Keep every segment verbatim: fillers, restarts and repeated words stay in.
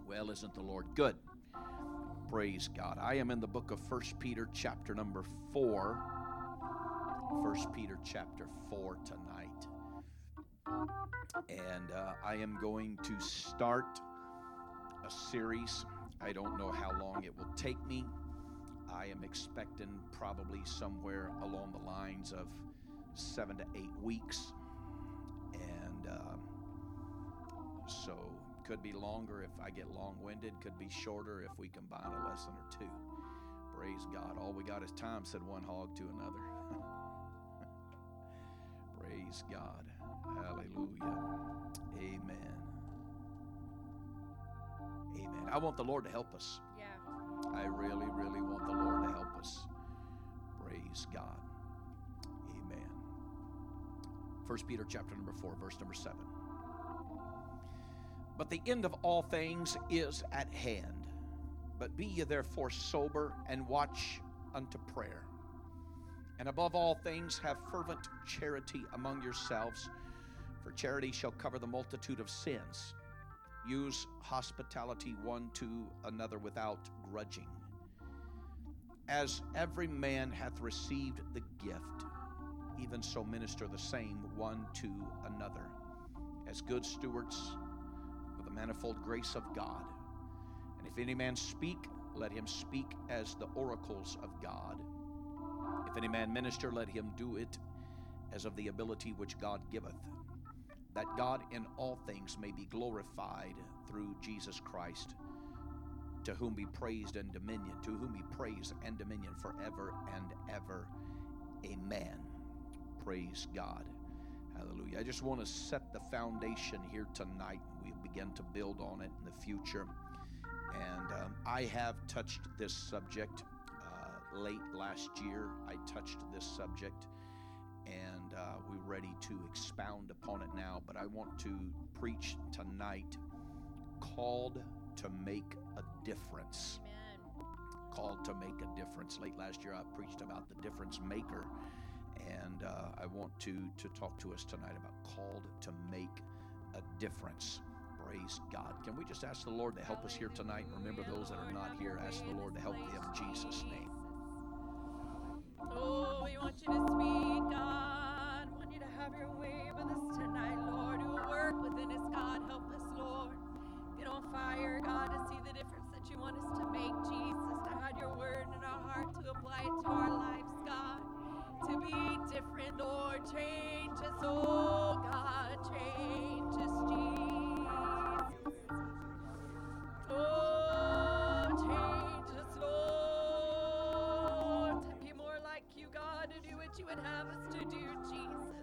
Well, isn't the Lord good? Praise God. I am in the book of First Peter chapter number four. First Peter chapter four tonight. And uh, I am going to start a series. I don't know how long it will take me. I am expecting probably somewhere along the lines of seven to eight weeks. And uh, so could be longer if I get long-winded, could be shorter if we combine a lesson or two. Praise God. All we got is time, said one hog to another. Praise God. Hallelujah. Amen. Amen. I want the Lord to help us. Yeah. I really, really want the Lord to help us. Praise God. Amen. First Peter chapter number four, verse number seven. But the end of all things is at hand. But be ye therefore sober, and watch unto prayer. And above all things have fervent charity among yourselves, for charity shall cover the multitude of sins. Use hospitality one to another without grudging. As every man hath received the gift, even so minister the same one to another, as good stewards of the manifold grace of God. And if any man speak, let him speak as the oracles of God. If any man minister, let him do it as of the ability which God giveth, that God in all things may be glorified through Jesus Christ, to whom be praised and dominion, to whom be praise and dominion forever and ever. Amen. Praise God. Hallelujah. I just want to set the foundation here tonight. We'll begin to build on it in the future. And um, I have touched this subject uh, late last year. I touched this subject, and uh, we're ready to expound upon it now. But I want to preach tonight, called to make a difference. Amen. Called to make a difference. Late last year I preached about the difference maker, and uh, I want to, to talk to us tonight about called to make a difference. Praise God. Can we just ask the Lord to help us here tonight? Remember, those that are not here, ask the Lord to help them in Jesus' name. Oh, we want you to speak, God. We want you to have your way with us tonight, Lord. You will work within us, God. Help us, Lord. Get on fire, God, to see the difference that you want us to make, Jesus, to hide your word in our heart, to apply it to our lives, God. To be different, Lord. Change us, oh God. Change us, Jesus. Oh, change us, Lord. To be more like you, God. To do what you would have us to do, Jesus.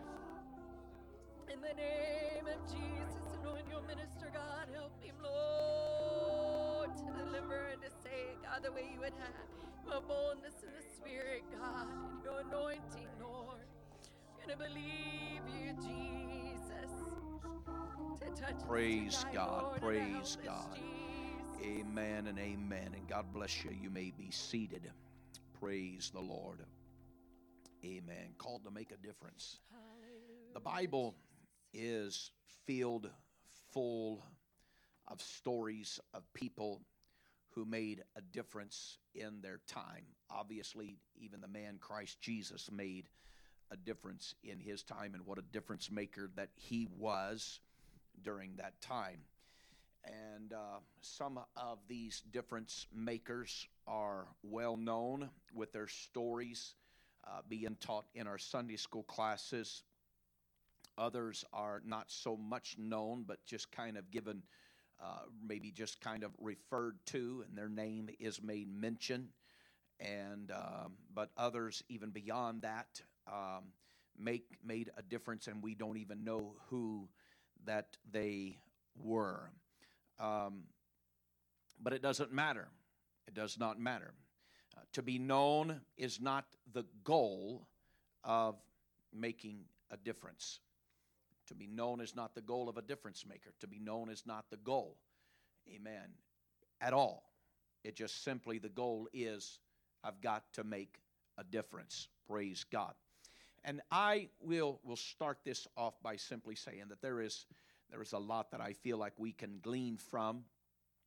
In the name of Jesus, anoint your minister, God. Help him, Lord, to deliver and to say, God, the way you would have. Your boldness in the Spirit, God, and your anointing, Lord. We're going to believe you, Jesus, to touch Praise us tonight, God. Lord, Praise and help us, God. Jesus. Amen and amen. And God bless you. You may be seated. Praise the Lord. Amen. Called to make a difference. Hallelujah. The Bible is filled full of stories of people who made a difference in their time. Obviously, even the man Christ Jesus made a difference in his time, and what a difference maker that he was during that time. And uh, some of these difference makers are well known with their stories uh, being taught in our Sunday school classes. Others are not so much known, but just kind of given, uh, maybe just kind of referred to, and their name is made mention. And um, but others, even beyond that, um, make made a difference, and we don't even know who that they were. Um, but it doesn't matter. It does not matter. Uh, to be known is not the goal of making a difference. To be known is not the goal of a difference maker. To be known is not the goal. Amen. At all. It just simply, the goal is, I've got to make a difference. Praise God. And I will will start this off by simply saying that there is there is a lot that I feel like we can glean from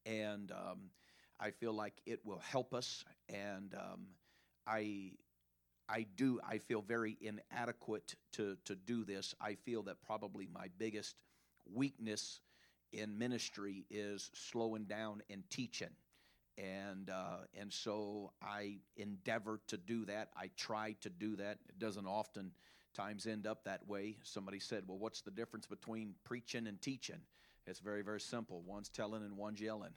and um, I feel like it will help us. And um, I, I do. I feel very inadequate to to do this. I feel that probably my biggest weakness in ministry is slowing down and teaching. And uh, and so I endeavor to do that. I try to do that. It doesn't often times end up that way. Somebody said, well, what's the difference between preaching and teaching? It's very, very simple. One's telling and one's yelling.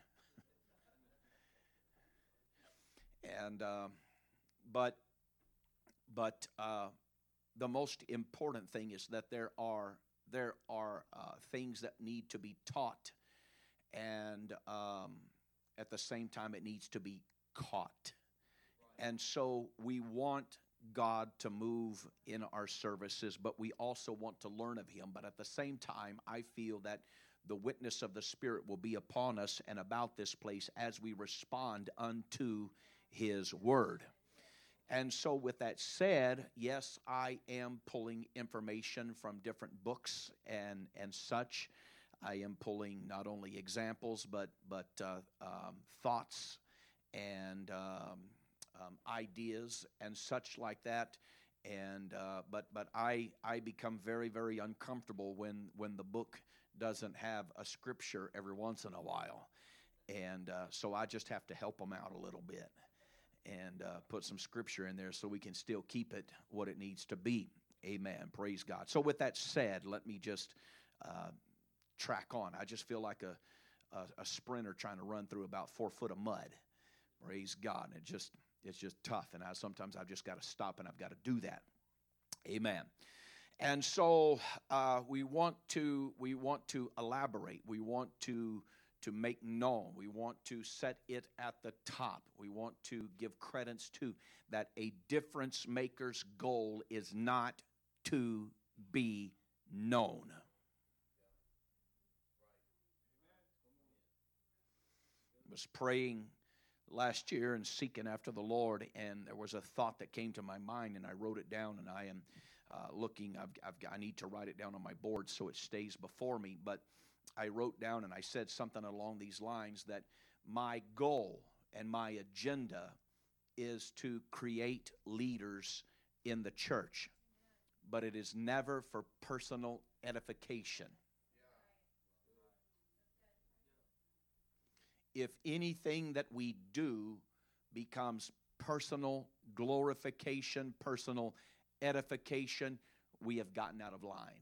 and uh, but but uh, the most important thing is that there are there are uh, things that need to be taught, and um, at the same time, it needs to be caught. And so we want God to move in our services, but we also want to learn of Him. But at the same time, I feel that the witness of the Spirit will be upon us and about this place as we respond unto His Word. And so with that said, yes, I am pulling information from different books and, and such. I am pulling not only examples, but but uh, um, thoughts and um, um, ideas and such like that. And uh, but but I I become very very uncomfortable when when the book doesn't have a scripture every once in a while, and uh, so I just have to help them out a little bit and uh, put some scripture in there so we can still keep it what it needs to be. Amen. Praise God. So with that said, let me just. Uh, track on. I just feel like a, a a sprinter trying to run through about four foot of mud. Praise God. And it just it's just tough. And I sometimes I've just got to stop and I've got to do that. Amen. And so uh, we want to we want to elaborate. We want to to make known. We want to set it at the top. We want to give credence to that a difference maker's goal is not to be known. Was praying last year and seeking after the Lord, and there was a thought that came to my mind, and I wrote it down, and I am uh, looking, I've, I've, I need to write it down on my board so it stays before me, but I wrote down and I said something along these lines that my goal and my agenda is to create leaders in the church, but it is never for personal edification. If anything that we do becomes personal glorification, personal edification, we have gotten out of line.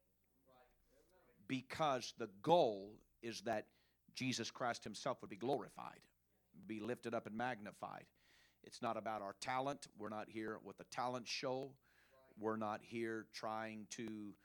Because the goal is that Jesus Christ Himself would be glorified, be lifted up and magnified. It's not about our talent. We're not here with a talent show. We're not here trying to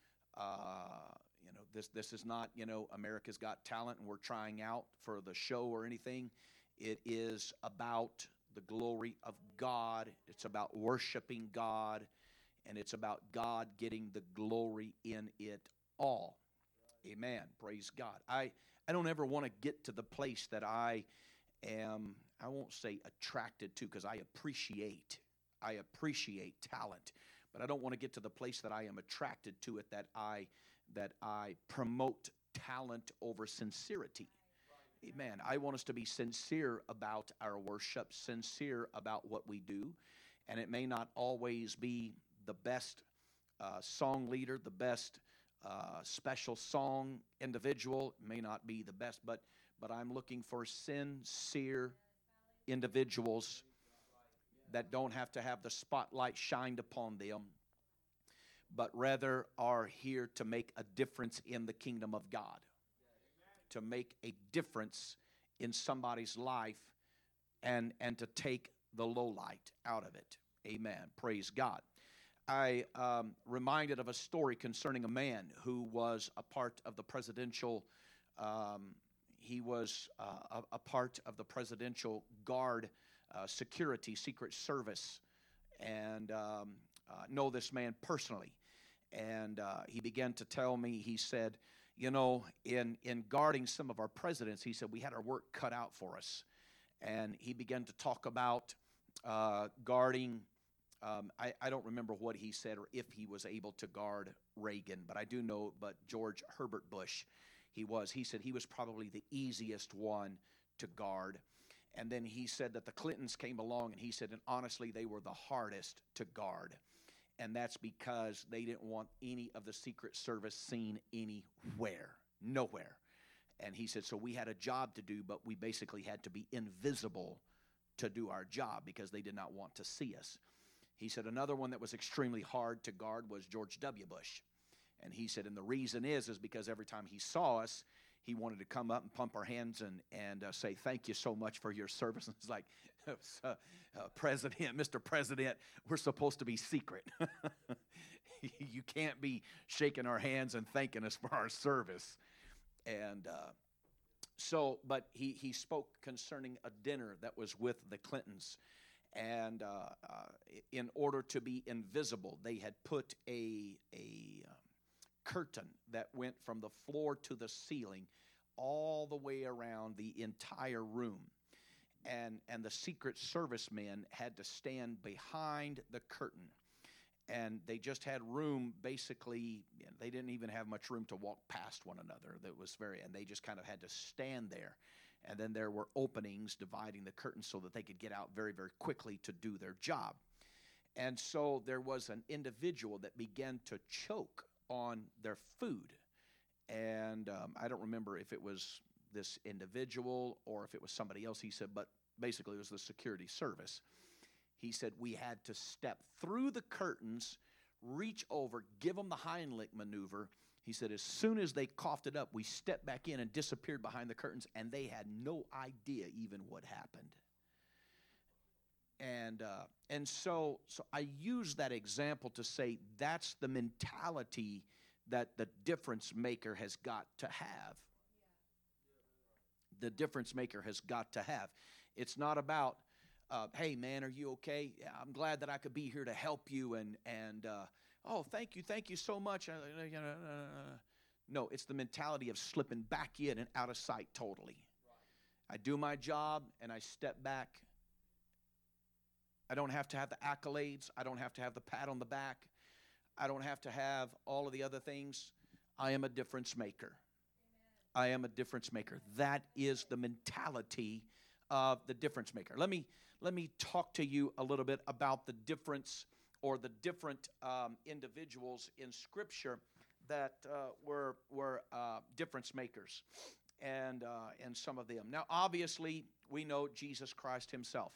uh, You know, this this is not, you know, America's Got Talent and we're trying out for the show or anything. It is about the glory of God. It's about worshiping God, and it's about God getting the glory in it all. Amen. Praise God. I, I don't ever want to get to the place that I am, I won't say attracted to, because I appreciate, I appreciate talent, but I don't want to get to the place that I am attracted to it, that I that I promote talent over sincerity. Amen. I want us to be sincere about our worship, sincere about what we do, and it may not always be the best uh, song leader, the best uh, special song individual. It may not be the best, but but I'm looking for sincere individuals that don't have to have the spotlight shined upon them, but rather are here to make a difference in the kingdom of God, to make a difference in somebody's life, and, and to take the low light out of it. Amen. Praise God. I um, reminded of a story concerning a man who was a part of the presidential, um, he was uh, a, a part of the presidential guard, uh, security, Secret Service, and um, uh, know this man personally. And uh, he began to tell me, he said, you know, in, in guarding some of our presidents, he said, we had our work cut out for us. And he began to talk about uh, guarding, um, I, I don't remember what he said or if he was able to guard Reagan, but I do know, but George Herbert Bush, he was. He said he was probably the easiest one to guard. And then he said that the Clintons came along, and he said, and honestly, they were the hardest to guard. And that's because they didn't want any of the Secret Service seen anywhere, nowhere. And he said, so we had a job to do, but we basically had to be invisible to do our job because they did not want to see us. He said another one that was extremely hard to guard was George W. Bush. And he said, and the reason is, is because every time he saw us, he wanted to come up and pump our hands and, and uh, say, thank you so much for your service. And it's like, uh, uh, President, Mister President, we're supposed to be secret. You can't be shaking our hands and thanking us for our service. And uh, so, but he, he spoke concerning a dinner that was with the Clintons. And uh, uh, in order to be invisible, they had put a, a um, curtain that went from the floor to the ceiling all the way around the entire room. And, and the Secret Service men had to stand behind the curtain. And they just had room, basically, you know, they didn't even have much room to walk past one another. That was very, and they just kind of had to stand there. And then there were openings dividing the curtains so that they could get out very, very quickly to do their job. And so there was an individual that began to choke on their food. And um, I don't remember if it was this individual or if it was somebody else, he said, but basically it was the security service. He said we had to step through the curtains, reach over, give them the Heimlich maneuver. He said as soon as they coughed it up, we stepped back in and disappeared behind the curtains, and they had no idea even what happened. And uh, and so so I use that example to say that's the mentality that the difference maker has got to have. The difference maker has got to have. It's not about, uh, hey man, are you okay? Yeah, I'm glad that I could be here to help you. And and uh, oh, thank you, thank you so much. No, it's the mentality of slipping back in and out of sight totally. I do my job and I step back. I don't have to have the accolades. I don't have to have the pat on the back. I don't have to have all of the other things. I am a difference maker. Amen. I am a difference maker. That is the mentality of the difference maker. Let me let me talk to you a little bit about the difference or the different um, individuals in Scripture that uh, were were uh, difference makers, and uh, and some of them. Now, obviously, we know Jesus Christ Himself.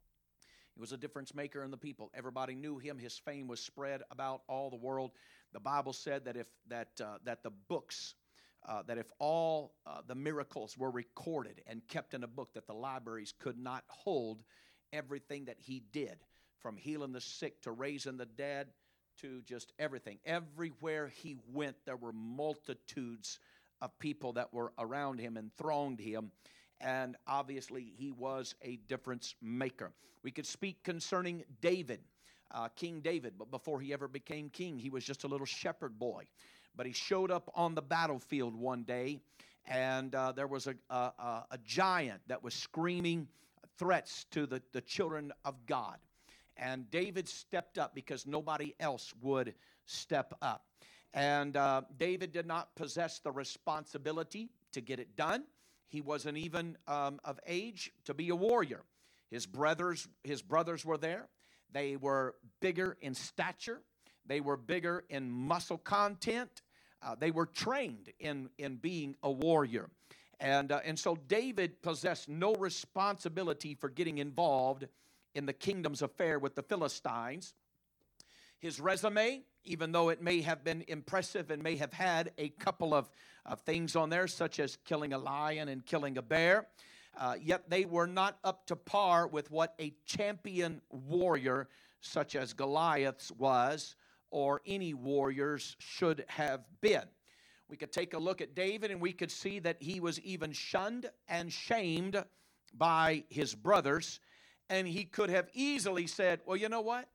He was a difference maker in the people. Everybody knew him. His fame was spread about all the world. The Bible said that if that uh, that the books, uh, that if all uh, the miracles were recorded and kept in a book, that the libraries could not hold everything that he did, from healing the sick to raising the dead to just everything. Everywhere he went, there were multitudes of people that were around him and thronged him. And obviously, he was a difference maker. We could speak concerning David, uh, King David, but before he ever became king, he was just a little shepherd boy. But he showed up on the battlefield one day, and uh, there was a, a, a giant that was screaming threats to the, the children of God. And David stepped up because nobody else would step up. And uh, David did not possess the responsibility to get it done. He wasn't even um, of age to be a warrior. His brothers, his brothers were there. They were bigger in stature. They were bigger in muscle content. Uh, they were trained in, in being a warrior. And, uh, and so David possessed no responsibility for getting involved in the kingdom's affair with the Philistines. His resume, even though it may have been impressive and may have had a couple of, of things on there, such as killing a lion and killing a bear, uh, yet they were not up to par with what a champion warrior such as Goliath was, or any warriors should have been. We could take a look at David, and we could see that he was even shunned and shamed by his brothers, and he could have easily said, well, you know what?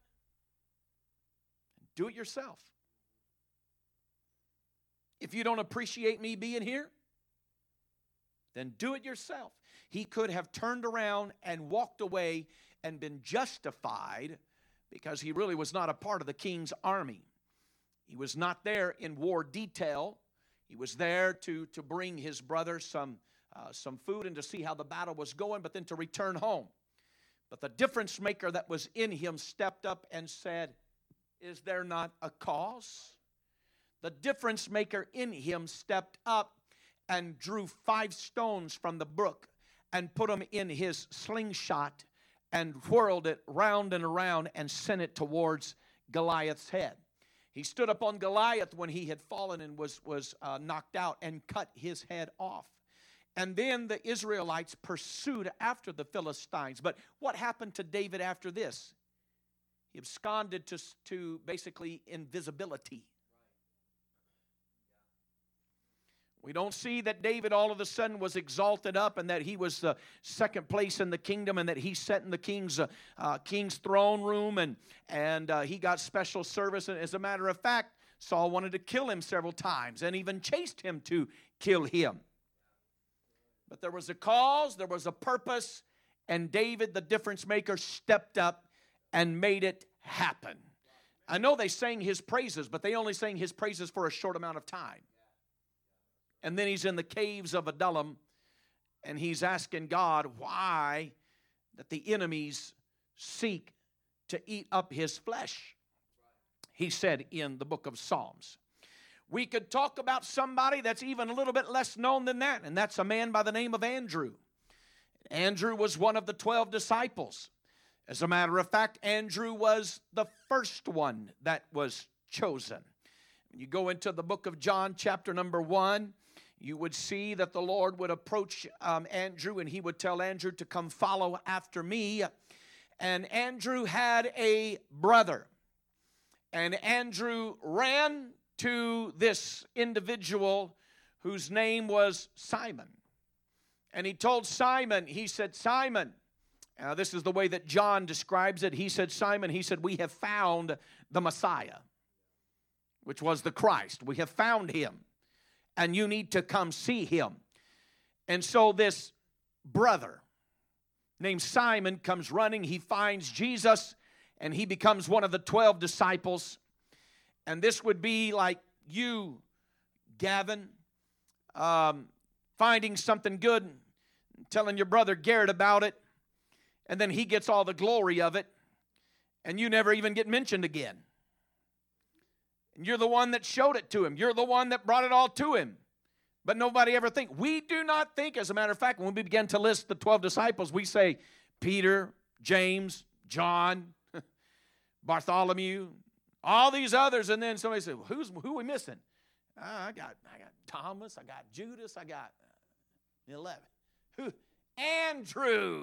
Do it yourself. If you don't appreciate me being here, then do it yourself. He could have turned around and walked away and been justified because he really was not a part of the king's army. He was not there in war detail. He was there to, to bring his brother some, uh, some food and to see how the battle was going, but then to return home. But the difference maker that was in him stepped up and said, is there not a cause? The difference maker in him stepped up and drew five stones from the brook and put them in his slingshot and whirled it round and around and sent it towards Goliath's head. He stood up on Goliath when he had fallen and was, was uh, knocked out and cut his head off. And then the Israelites pursued after the Philistines. But what happened to David after this? He absconded to, to basically invisibility. We don't see that David all of a sudden was exalted up and that he was the second place in the kingdom and that he sat in the king's, uh, uh, king's throne room and, and uh, he got special service. And as a matter of fact, Saul wanted to kill him several times and even chased him to kill him. But there was a cause, there was a purpose, and David, the difference maker, stepped up and made it happen. I know they sang his praises, but they only sang his praises for a short amount of time. And then he's in the caves of Adullam, and he's asking God why that the enemies seek to eat up his flesh. He said in the book of Psalms. We could talk about somebody that's even a little bit less known than that, and that's a man by the name of Andrew. Andrew was one of the twelve disciples. As a matter of fact, Andrew was the first one that was chosen. When you go into the book of John, chapter number one, you would see that the Lord would approach um, Andrew, and he would tell Andrew to come follow after me. And Andrew had a brother. And Andrew ran to this individual whose name was Simon. And he told Simon, he said, Simon, uh, this is the way that John describes it. He said, Simon, he said, we have found the Messiah, which was the Christ. We have found him. And you need to come see him. And so this brother named Simon comes running. He finds Jesus, and he becomes one of the twelve disciples. And this would be like you, Gavin, um, finding something good, telling your brother Garrett about it, and then he gets all the glory of it, and you never even get mentioned again. And you're the one that showed it to him. You're the one that brought it all to him. But nobody ever think. We do not think, as a matter of fact, when we begin to list the twelve disciples, we say Peter, James, John, Bartholomew, all these others, and then somebody said, well, who's, who are we missing? Uh, I got I got Thomas, I got Judas, I got uh, eleven. Who? Andrew.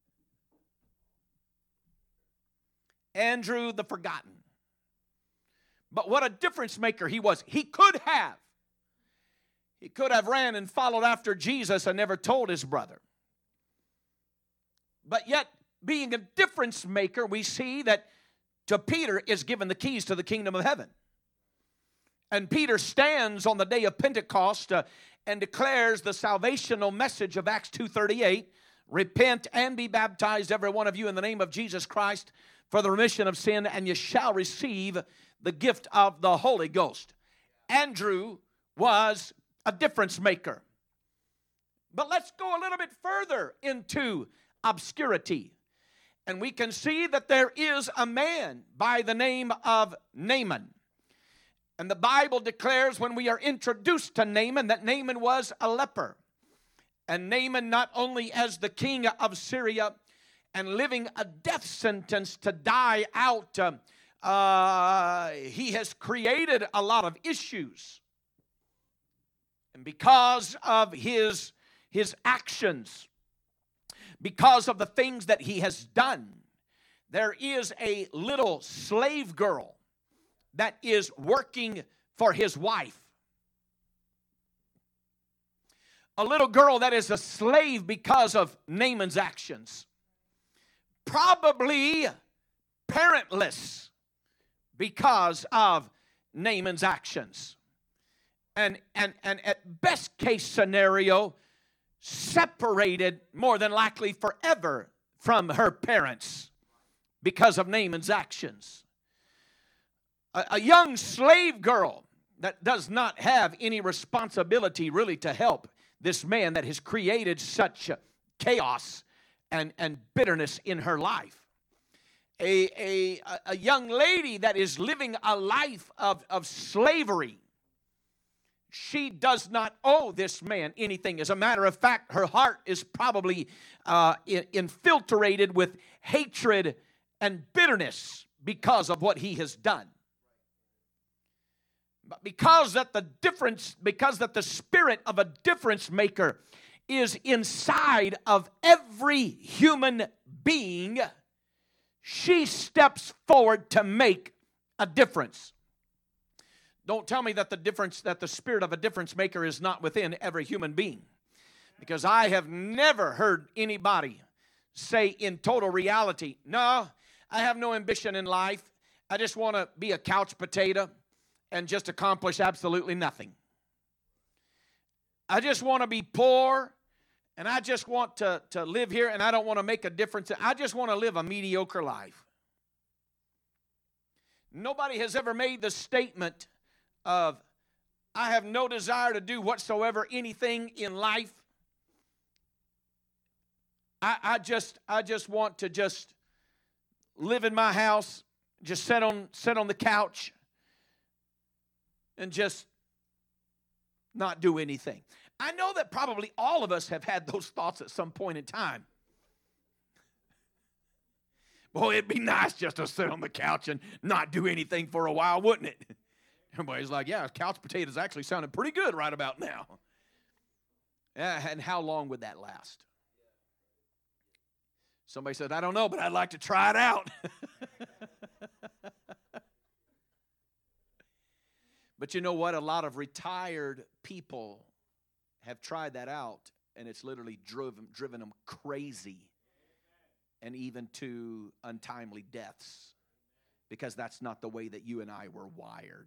Andrew the forgotten. But what a difference maker he was. He could have. He could have ran and followed after Jesus and never told his brother. But yet, being a difference maker, we see that to Peter is given the keys to the kingdom of heaven. And Peter stands on the day of Pentecost uh, and declares the salvational message of Acts two thirty-eight. Repent and be baptized, every one of you, in the name of Jesus Christ for the remission of sin, and you shall receive the gift of the Holy Ghost. Andrew was a difference maker. But let's go a little bit further into obscurity. And we can see that there is a man by the name of Naaman. And the Bible declares when we are introduced to Naaman that Naaman was a leper. And Naaman, not only as the king of Syria and living a death sentence to die out, uh, uh, he has created a lot of issues. And because of his, his actions, because of the things that he has done, there is a little slave girl that is working for his wife. A little girl that is a slave because of Naaman's actions. Probably parentless because of Naaman's actions. And, and, and at best case scenario, separated more than likely forever from her parents because of Naaman's actions. A, a young slave girl that does not have any responsibility really to help this man that has created such chaos and, and bitterness in her life. A, a, a young lady that is living a life of, of slavery. She does not owe this man anything. As a matter of fact, her heart is probably uh, infiltrated with hatred and bitterness because of what he has done. But because that the difference, because that the spirit of a difference maker is inside of every human being, she steps forward to make a difference. Don't tell me that the difference, that the spirit of a difference maker is not within every human being. Because I have never heard anybody say in total reality, no, I have no ambition in life. I just want to be a couch potato and just accomplish absolutely nothing. I just want to be poor, and I just want to, to live here, and I don't want to make a difference. I just want to live a mediocre life. Nobody has ever made the statement of, I have no desire to do whatsoever anything in life. I, I just I just want to just live in my house, just sit on sit on the couch, and just not do anything. I know that probably all of us have had those thoughts at some point in time. Boy, it'd be nice just to sit on the couch and not do anything for a while, wouldn't it? Everybody's like, yeah, couch potatoes actually sounded pretty good right about now. Yeah, and how long would that last? Somebody said, I don't know, but I'd like to try it out. But you know what? A lot of retired people have tried that out, and it's literally driven, driven them crazy and even to untimely deaths, because that's not the way that you and I were wired.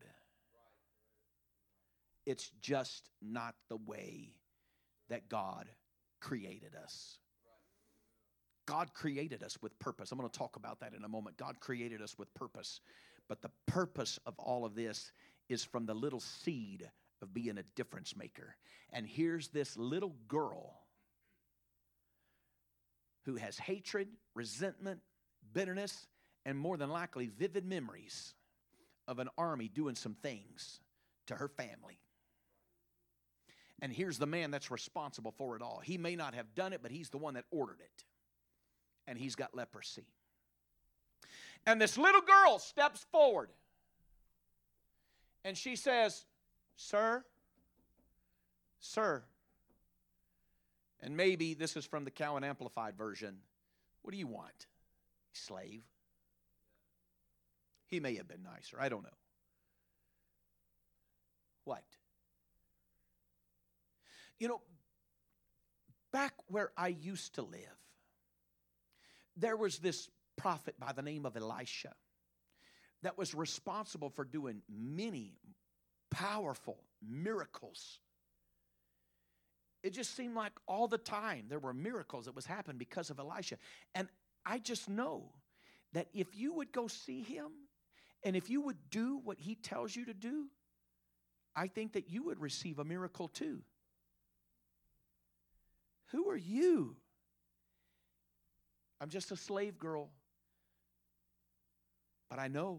It's just not the way that God created us. God created us with purpose. I'm going to talk about that in a moment. God created us with purpose. But the purpose of all of this is from the little seed of being a difference maker. And here's this little girl who has hatred, resentment, bitterness, and more than likely vivid memories of an army doing some things to her family. And here's the man that's responsible for it all. He may not have done it, but he's the one that ordered it. And he's got leprosy. And this little girl steps forward. And she says, Sir, sir. And maybe this is from the Cowan Amplified version. What do you want, slave? He may have been nicer. I don't know. What? You know, back where I used to live, there was this prophet by the name of Elisha that was responsible for doing many powerful miracles. It just seemed like all the time there were miracles that was happening because of Elisha. And I just know that if you would go see him, and if you would do what he tells you to do, I think that you would receive a miracle too. Who are you? I'm just a slave girl. But I know.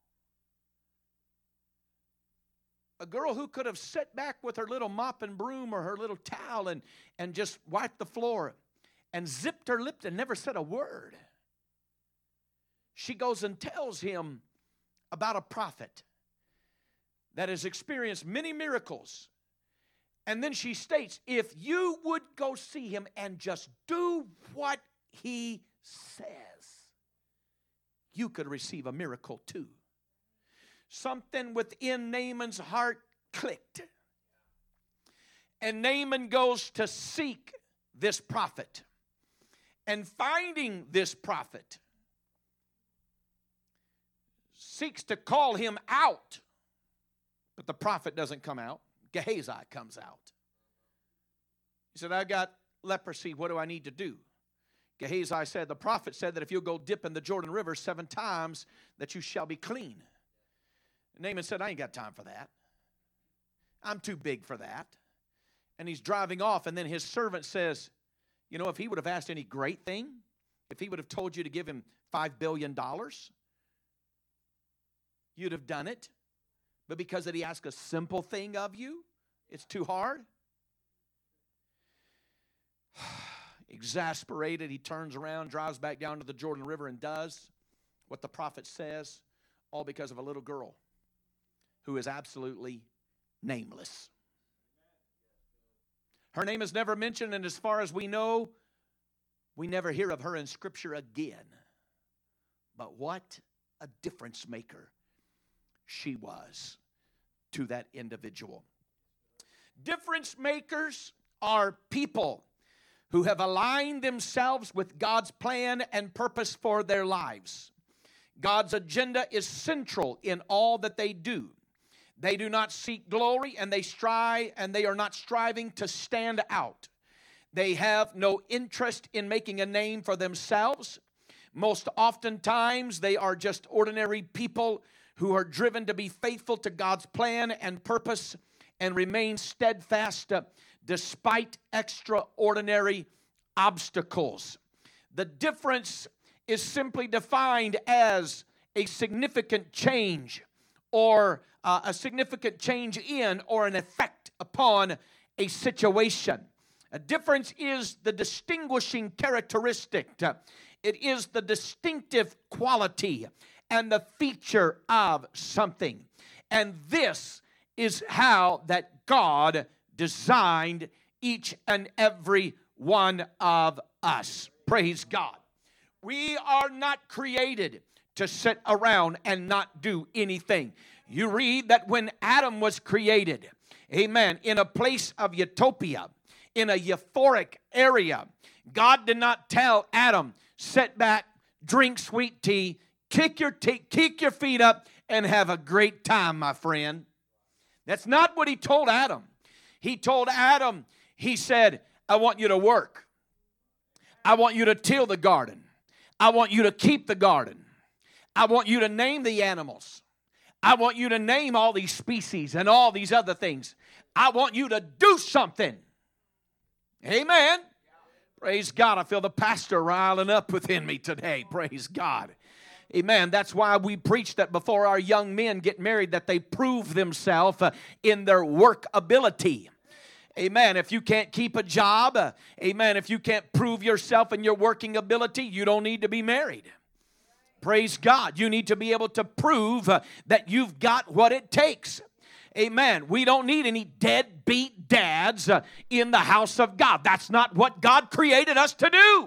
A girl who could have sat back with her little mop and broom or her little towel and, and just wiped the floor and zipped her lips and never said a word. She goes and tells him about a prophet that has experienced many miracles. And then she states, if you would go see him and just do what he says, you could receive a miracle too. Something within Naaman's heart clicked. And Naaman goes to seek this prophet. And finding this prophet, seeks to call him out. But the prophet doesn't come out. Gehazi comes out. He said, I got leprosy. What do I need to do? Gehazi said, the prophet said that if you'll go dip in the Jordan River seven times, that you shall be clean. Naaman said, I ain't got time for that. I'm too big for that. And he's driving off, and then his servant says, you know, if he would have asked any great thing, if he would have told you to give him five billion dollars, you'd have done it. But because that he asked a simple thing of you, it's too hard. Exasperated, he turns around, drives back down to the Jordan River and does what the prophet says, all because of a little girl who is absolutely nameless. Her name is never mentioned, and as far as we know, we never hear of her in Scripture again. But what a difference maker she was to that individual. Difference makers are people who have aligned themselves with God's plan and purpose for their lives. God's agenda is central in all that they do. They do not seek glory, and they strive, and they are not striving to stand out. They have no interest in making a name for themselves. Most oftentimes, they are just ordinary people who are driven to be faithful to God's plan and purpose and remain steadfast uh, despite extraordinary obstacles. The difference is simply defined as a significant change or uh, a significant change in or an effect upon a situation. A difference is the distinguishing characteristic. It is the distinctive quality and the feature of something. And this is how that God designed each and every one of us. Praise God. We are not created to sit around and not do anything. You read that when Adam was created, amen, in a place of utopia, in a euphoric area, God did not tell Adam, sit back, drink sweet tea, kick your, te- kick your feet up, and have a great time, my friend. That's not what he told Adam. He told Adam, he said, I want you to work. I want you to till the garden. I want you to keep the garden. I want you to name the animals. I want you to name all these species and all these other things. I want you to do something. Amen. Praise God. I feel the pastor riling up within me today. Praise God. Amen. That's why we preach that before our young men get married, that they prove themselves uh, in their work ability. Amen. If you can't keep a job, uh, amen, if you can't prove yourself in your working ability, you don't need to be married. Praise God. You need to be able to prove uh, that you've got what it takes. Amen. We don't need any deadbeat dads uh, in the house of God. That's not what God created us to do.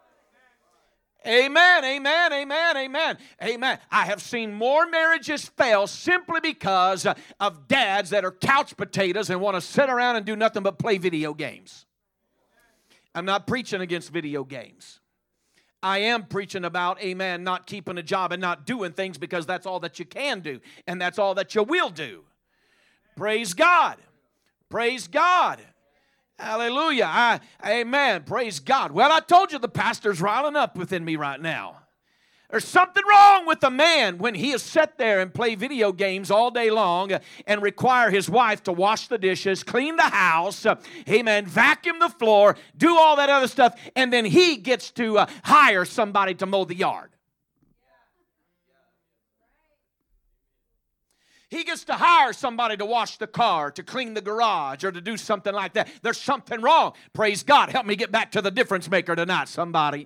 Amen, amen, amen, amen, amen. I have seen more marriages fail simply because of dads that are couch potatoes and want to sit around and do nothing but play video games. I'm not preaching against video games. I am preaching about, amen, not keeping a job and not doing things because that's all that you can do and that's all that you will do. Praise God. Praise God. Hallelujah. I, amen. Praise God. Well, I told you the pastor's riling up within me right now. There's something wrong with a man when he is sit there and play video games all day long and require his wife to wash the dishes, clean the house, amen, vacuum the floor, do all that other stuff, and then he gets to uh, hire somebody to mow the yard. He gets to hire somebody to wash the car, to clean the garage, or to do something like that. There's something wrong. Praise God. Help me get back to the difference maker tonight, somebody.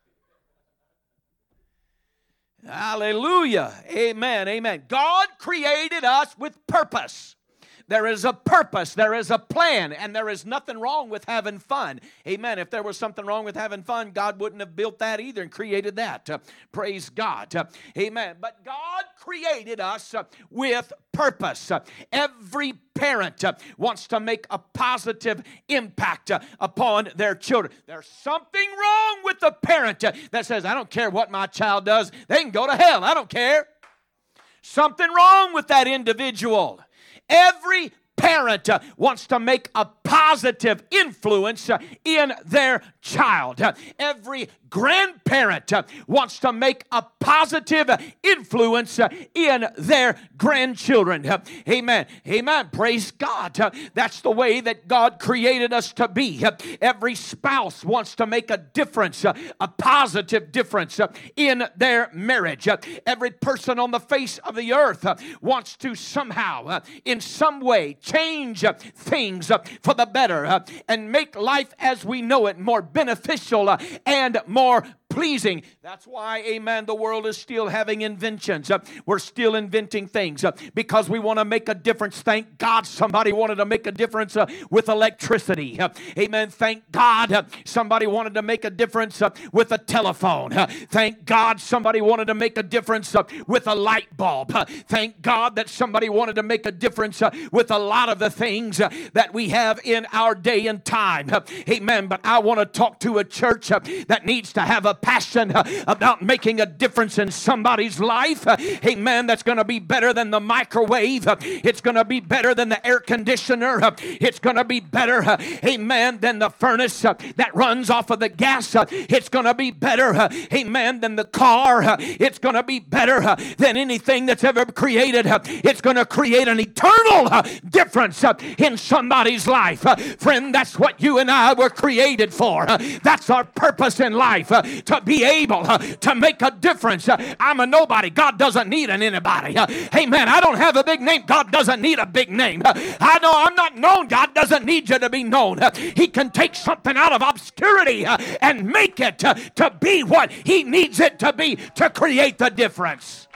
Hallelujah. Amen. Amen. God created us with purpose. There is a purpose, there is a plan, and there is nothing wrong with having fun. Amen. If there was something wrong with having fun, God wouldn't have built that either and created that. Uh, praise God. Uh, amen. But God created us uh, with purpose. Uh, every parent uh, wants to make a positive impact uh, upon their children. There's something wrong with the parent uh, that says, I don't care what my child does. They can go to hell. I don't care. Something wrong with that individual. Every parent uh, wants to make a positive influence uh, in their child. Uh, Every grandparent uh, wants to make a positive uh, influence uh, in their grandchildren. Uh, Amen. Amen. Praise God. Uh, That's the way that God created us to be. Uh, Every spouse wants to make a difference, uh, a positive difference uh, in their marriage. Uh, Every person on the face of the earth uh, wants to somehow, uh, in some way, change uh, things uh, for the better uh, and make life as we know it more beneficial uh, and more pleasing. That's why, amen, the world is still having inventions. Uh, we're still inventing things uh, because we want to make a difference. Thank God somebody wanted to make a difference uh, with electricity. Uh, amen. Thank God uh, somebody wanted to make a difference uh, with a telephone. Uh, thank God somebody wanted to make a difference uh, with a light bulb. Uh, thank God that somebody wanted to make a difference uh, with a lot of the things uh, that we have in our day and time. Uh, amen. But I want to talk to a church uh, that needs to have a passion uh, about making a difference in somebody's life. Uh, amen. That's going to be better than the microwave. Uh, it's going to be better than the air conditioner. Uh, it's going to be better, uh, amen, than the furnace uh, that runs off of the gas. Uh, it's going to be better, uh, amen, than the car. Uh, it's going to be better uh, than anything that's ever created. Uh, it's going to create an eternal uh, difference uh, in somebody's life. Uh, friend, that's what you and I were created for. Uh, that's our purpose in life. Uh, to be able uh, to make a difference. Uh, I'm a nobody. God doesn't need an anybody. Uh, amen. I don't have a big name. God doesn't need a big name. Uh, I know I'm not known. God doesn't need you to be known. Uh, he can take something out of obscurity uh, and make it uh, to be what He needs it to be to create the difference.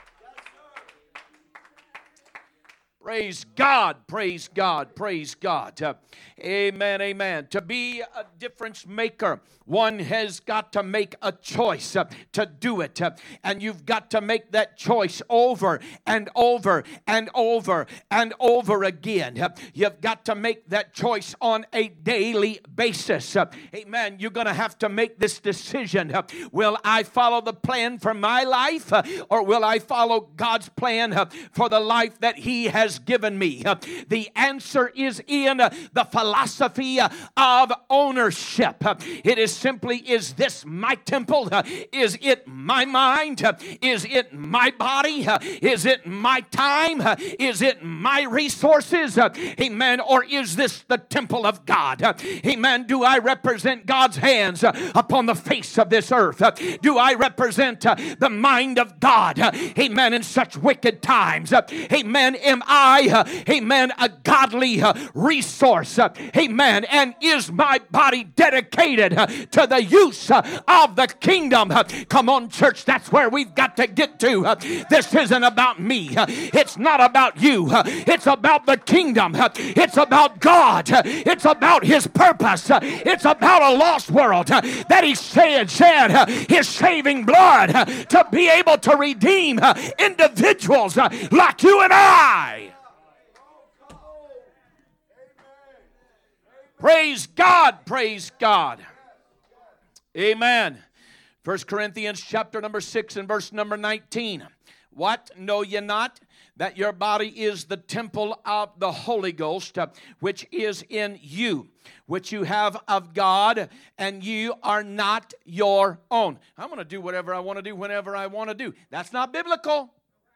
Praise God, praise God, praise God. Uh, amen, amen. To be a difference maker, one has got to make a choice uh, to do it. Uh, and you've got to make that choice over and over and over and over again. Uh, you've got to make that choice on a daily basis. Uh, amen. You're going to have to make this decision. Uh, will I follow the plan for my life uh, or will I follow God's plan uh, for the life that He has given me? Uh, the answer is in uh, the philosophy uh, of ownership. Uh, it is simply, is this my temple? Uh, is it my mind? Uh, is it my body? Uh, is it my time? Uh, is it my resources? Uh, amen. Or is this the temple of God? Uh, amen. Do I represent God's hands uh, upon the face of this earth? Uh, do I represent uh, the mind of God? Uh, amen. In such wicked times. Uh, amen. Am I I, uh, amen, a godly uh, resource, uh, amen, and is my body dedicated uh, to the use uh, of the kingdom? Uh, come on, church, that's where we've got to get to. Uh, this isn't about me. Uh, it's not about you. Uh, it's about the kingdom. Uh, it's about God. Uh, it's about His purpose. Uh, it's about a lost world uh, that He shed, shed uh, His saving blood uh, to be able to redeem uh, individuals uh, like you and I. Praise God, praise God. Amen. First Corinthians chapter number six and verse number nineteen. What, know ye not that your body is the temple of the Holy Ghost, uh, which is in you, which you have of God, and you are not your own? I'm going to do whatever I want to do whenever I want to do. That's not biblical.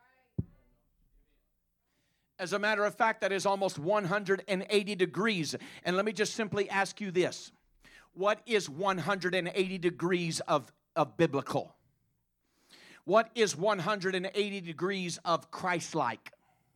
As a matter of fact, that is almost one hundred eighty degrees. And let me just simply ask you this. What is one hundred eighty degrees of, of biblical? What is one hundred eighty degrees of Christ-like?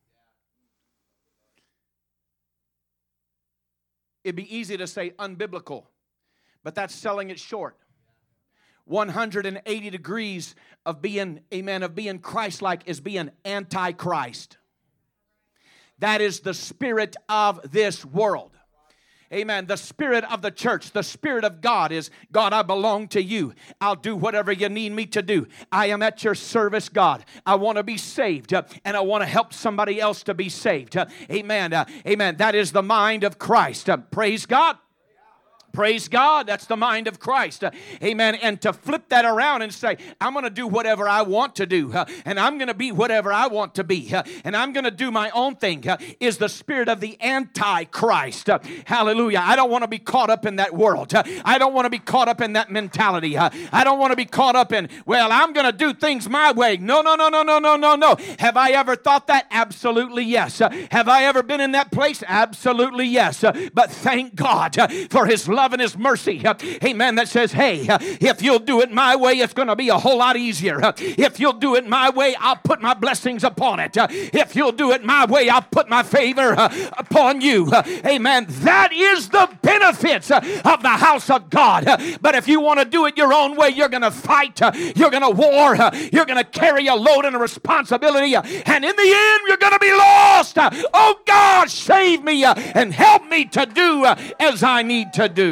It'd be easy to say unbiblical, but that's selling it short. one hundred eighty degrees of being, amen, of being Christ-like is being anti-Christ. That is the spirit of this world. Amen. The spirit of the church, the spirit of God is, God, I belong to you. I'll do whatever you need me to do. I am at your service, God. I want to be saved, uh, and I want to help somebody else to be saved. Uh, amen. Uh, amen. That is the mind of Christ. Uh, praise God. Praise God. That's the mind of Christ. Uh, amen. And to flip that around and say, I'm going to do whatever I want to do. Uh, and I'm going to be whatever I want to be. Uh, and I'm going to do my own thing uh, is the spirit of the Antichrist. Uh, hallelujah. I don't want to be caught up in that world. Uh, I don't want to be caught up in that mentality. Uh, I don't want to be caught up in, well, I'm going to do things my way. No, no, no, no, no, no, no, no. Have I ever thought that? Absolutely yes. Uh, have I ever been in that place? Absolutely yes. Uh, but thank God uh, for His love and His mercy. Uh, amen. That says, hey, uh, if you'll do it my way, it's going to be a whole lot easier. Uh, if you'll do it my way, I'll put my blessings upon it. Uh, if you'll do it my way, I'll put my favor uh, upon you. Uh, amen. That is the benefits uh, of the house of God. Uh, but if you want to do it your own way, you're going to fight. Uh, you're going to war. Uh, you're going to carry a load and a responsibility. Uh, and in the end, you're going to be lost. Uh, oh, God, save me uh, and help me to do uh, as I need to do.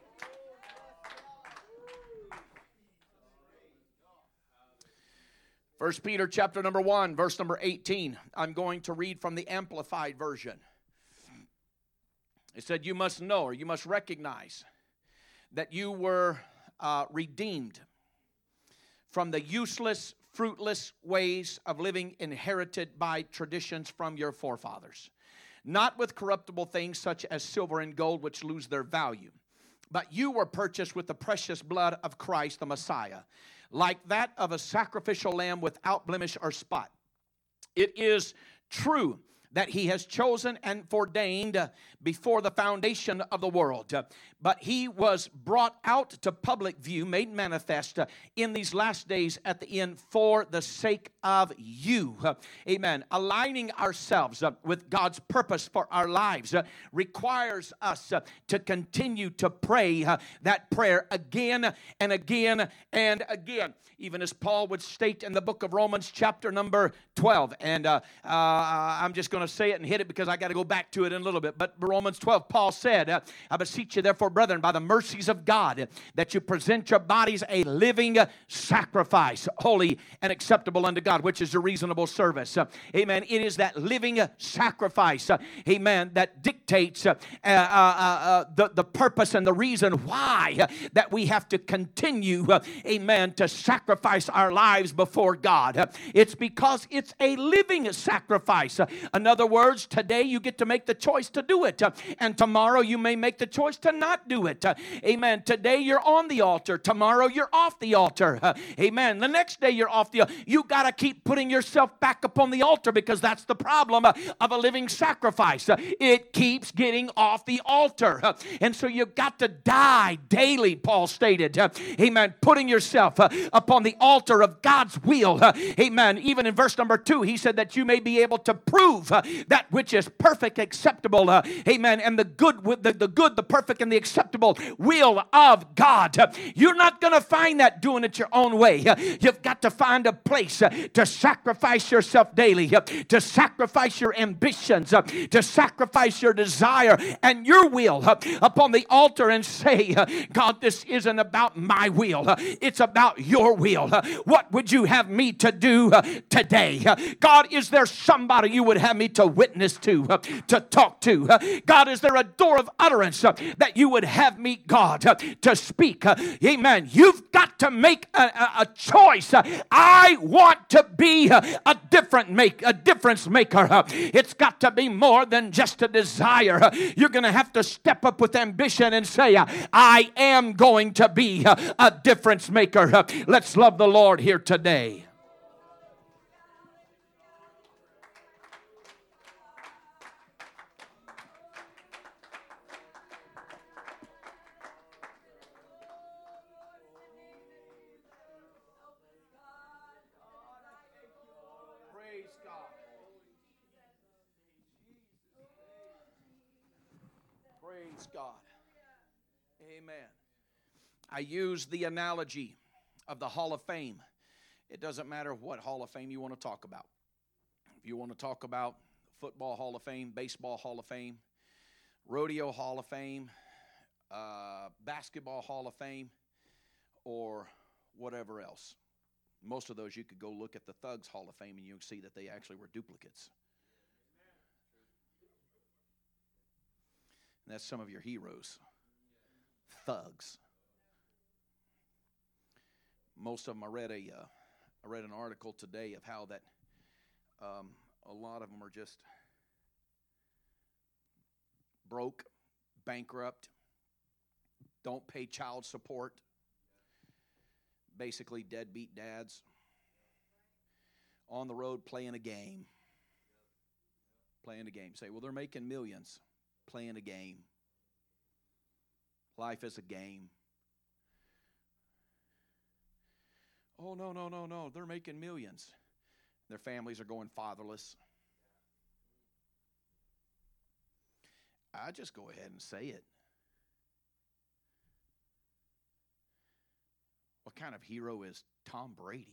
First Peter chapter number one, verse number eighteen. I'm going to read from the Amplified Version. It said, you must know, or you must recognize that you were uh, redeemed from the useless, fruitless ways of living inherited by traditions from your forefathers. Not with corruptible things such as silver and gold, which lose their value. But you were purchased with the precious blood of Christ the Messiah, like that of a sacrificial lamb without blemish or spot. It is true that He has chosen and ordained uh, before the foundation of the world. Uh, but He was brought out to public view, made manifest uh, in these last days at the end for the sake of you. Uh, amen. Aligning ourselves uh, with God's purpose for our lives uh, requires us uh, to continue to pray uh, that prayer again and again and again. Even as Paul would state in the book of Romans chapter number twelve. And uh, uh, I'm just going to say it and hit it because I got to go back to it in a little bit. But Romans twelve, Paul said, uh, I beseech you therefore, brethren, by the mercies of God, that you present your bodies a living sacrifice, holy and acceptable unto God, which is your reasonable service. Uh, amen. It is that living sacrifice, uh, amen, that dictates uh, uh, uh, uh, the, the purpose and the reason why uh, that we have to continue, uh, amen, to sacrifice sacrifice our lives before God. It's because it's a living sacrifice. In other words, today you get to make the choice to do it, and tomorrow you may make the choice to not do it. Amen. Today you're on the altar. Tomorrow you're off the altar. Amen. The next day you're off the altar. You got to keep putting yourself back upon the altar, because that's the problem of a living sacrifice. It keeps getting off the altar. And so you've got to die daily, Paul stated. Amen. Putting yourself upon the altar of God's will. Uh, amen. Even in verse number two, he said that you may be able to prove uh, that which is perfect, acceptable. Uh, amen. And the good, the, the good, the perfect, and the acceptable will of God. Uh, you're not going to find that doing it your own way. Uh, you've got to find a place uh, to sacrifice yourself daily, uh, to sacrifice your ambitions, uh, to sacrifice your desire and your will uh, upon the altar and say, uh, God, this isn't about my will. Uh, it's about your will. Uh, what would you have me to do uh, today? Uh, God, is there somebody you would have me to witness to, uh, to talk to? Uh, God, is there a door of utterance uh, that you would have me, God, uh, to speak? Uh, amen. You've got to make a, a, a choice. Uh, I want to be uh, a different make, a difference maker. Uh, it's got to be more than just a desire. Uh, you're going to have to step up with ambition and say, uh, I am going to be uh, a difference maker. Uh, let's love the Lord here today. Praise God. Praise God. Amen. I use the analogy of the Hall of Fame. It doesn't matter what Hall of Fame you want to talk about. If you want to talk about Football Hall of Fame, Baseball Hall of Fame, Rodeo Hall of Fame, uh, Basketball Hall of Fame, or whatever else. Most of those you could go look at the Thugs Hall of Fame and you'll see that they actually were duplicates. And that's some of your heroes. thugs. Most of them, I read a, uh, I read an article today of how that um, a lot of them are just broke, bankrupt, don't pay child support, basically deadbeat dads, on the road playing a game. Playing a game. Say, well, they're making millions playing a game. Life is a game. Oh, no, no, no, no. They're making millions. Their families are going fatherless. I just go ahead and say it. What kind of hero is Tom Brady?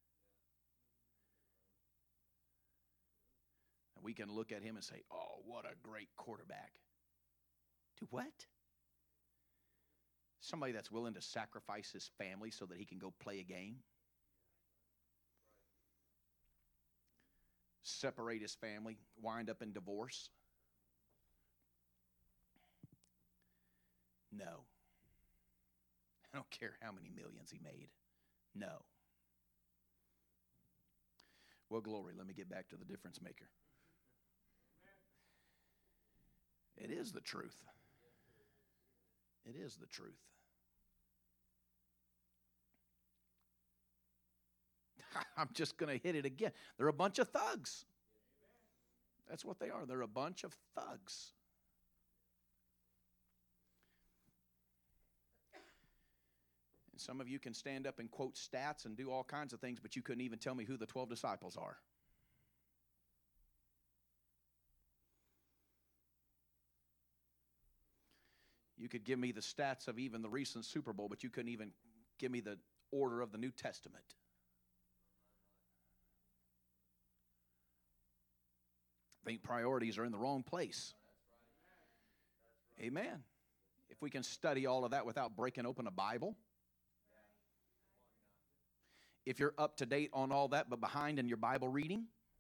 And we can look at him and say, oh, what a great quarterback. Do what? Somebody that's willing to sacrifice his family so that he can go play a game? Separate his family, wind up in divorce? No. I don't care how many millions he made. No. Well, glory, let me get back to the difference maker. It is the truth. It is the truth. I'm just going to hit it again. They're a bunch of thugs. That's what they are. They're a bunch of thugs. And some of you can stand up and quote stats and do all kinds of things, but you couldn't even tell me who the twelve disciples are. You could give me the stats of even the recent Super Bowl, but you couldn't even give me the order of the New Testament. I think priorities are in the wrong place. Amen. If we can study all of that without breaking open a Bible. If you're up to date on all that but behind in your Bible reading.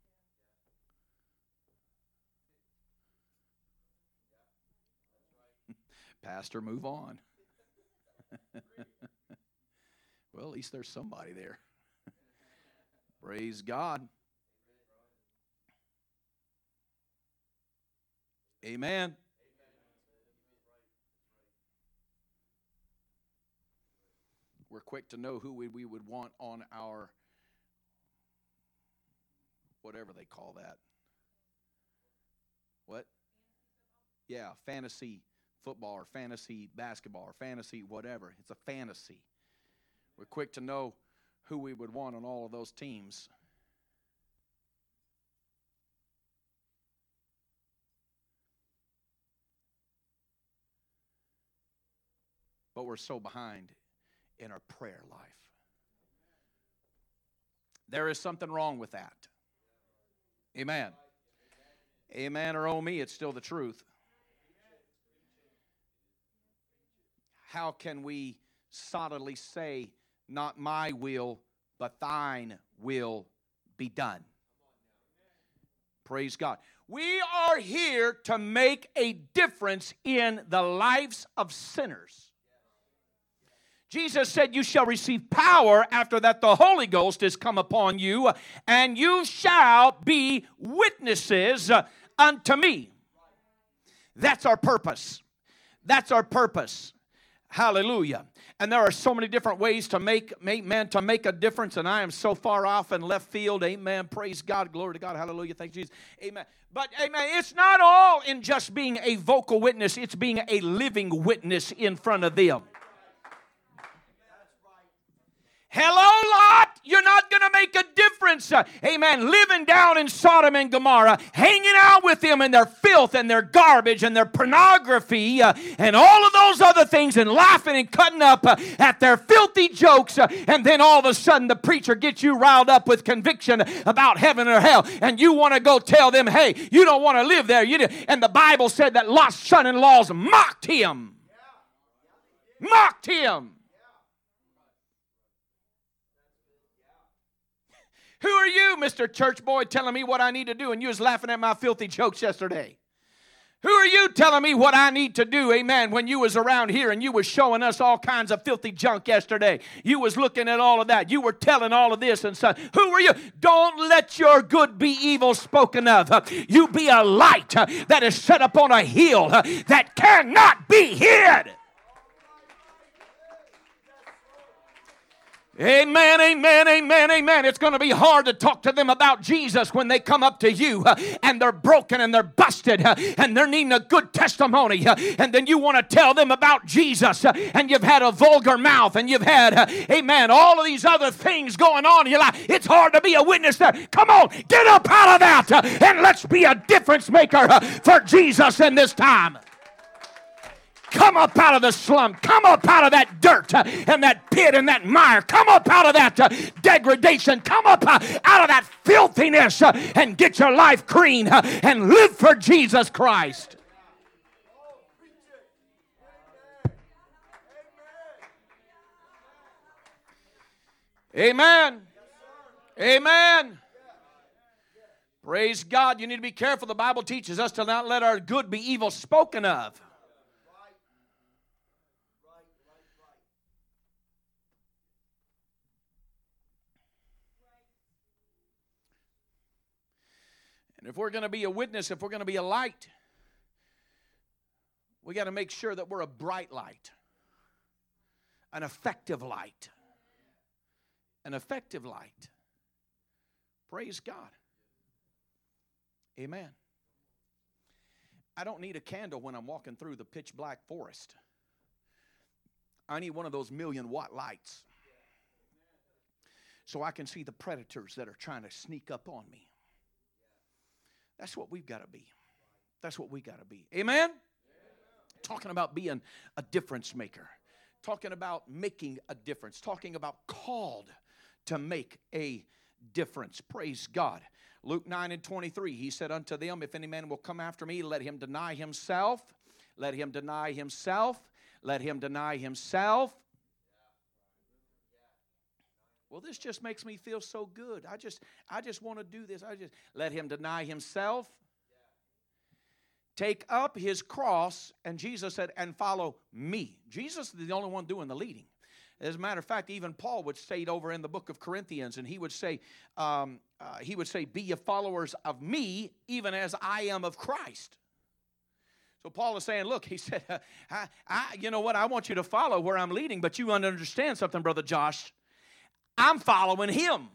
Pastor, move on. Well, at least there's somebody there. Praise God. Amen. We're quick to know who we, we would want on our, whatever they call that. What? Yeah, fantasy football or fantasy basketball or fantasy whatever. It's a fantasy. We're quick to know who we would want on all of those teams. But we're so behind in our prayer life. There is something wrong with that. Amen. Amen or oh me, it's still the truth. How can we solidly say, not my will, but thine will be done? Praise God. We are here to make a difference in the lives of sinners. Jesus said, you shall receive power after that the Holy Ghost is come upon you, and you shall be witnesses unto me. That's our purpose. That's our purpose. Hallelujah. And there are so many different ways to make, amen, to make a difference, and I am so far off in left field. Amen. Praise God. Glory to God. Hallelujah. Thank Jesus. Amen. But, amen, it's not all in just being a vocal witness. It's being a living witness in front of them. Hello, Lot. You're not going to make a difference. Uh, amen. Living down in Sodom and Gomorrah, hanging out with them in their filth and their garbage and their pornography uh, and all of those other things, and laughing and cutting up uh, at their filthy jokes. Uh, and then all of a sudden the preacher gets you riled up with conviction about heaven or hell. And you want to go tell them, hey, you don't want to live there. You do. And the Bible said that Lot's son-in-laws mocked him. Mocked him. Who are you, Mister Church Boy, telling me what I need to do, and you was laughing at my filthy jokes yesterday? Who are you telling me what I need to do, amen, when you was around here and you was showing us all kinds of filthy junk yesterday? You was looking at all of that. You were telling all of this and such. Who are you? Don't let your good be evil spoken of. You be a light that is set up on a hill that cannot be hid. Amen, amen, amen, amen. It's going to be hard to talk to them about Jesus when they come up to you uh, and they're broken and they're busted uh, and they're needing a good testimony. Uh, and then you want to tell them about Jesus uh, and you've had a vulgar mouth and you've had, uh, amen, all of these other things going on in your life. It's hard to be a witness there. Come on, get up out of that uh, and let's be a difference maker uh, for Jesus in this time. Come up out of the slum. Come up out of that dirt uh, and that pit and that mire. Come up out of that uh, degradation. Come up uh, out of that filthiness uh, and get your life clean uh, and live for Jesus Christ. Amen. Amen. Praise God. You need to be careful. The Bible teaches us to not let our good be evil spoken of. And if we're going to be a witness, if we're going to be a light, we got to make sure that we're a bright light, an effective light, an effective light. Praise God. Amen. I don't need a candle when I'm walking through the pitch black forest. I need one of those million watt lights so I can see the predators that are trying to sneak up on me. That's what we've got to be. That's what we got to be. Amen? Amen? Talking about being a difference maker. Talking about making a difference. Talking about called to make a difference. Praise God. Luke nine and twenty-three, he said unto them, if any man will come after me, let him deny himself. Let him deny himself. Let him deny himself. Well, this just makes me feel so good. I just, I just want to do this. I just let him deny himself. Take up his cross, and Jesus said, and follow me. Jesus is the only one doing the leading. As a matter of fact, even Paul would say it over in the book of Corinthians, and he would say, um, uh, he would say, be ye followers of me, even as I am of Christ. So Paul is saying, look, he said, I, I, you know what, I want you to follow where I'm leading, but you understand something, Brother Josh. I'm following him.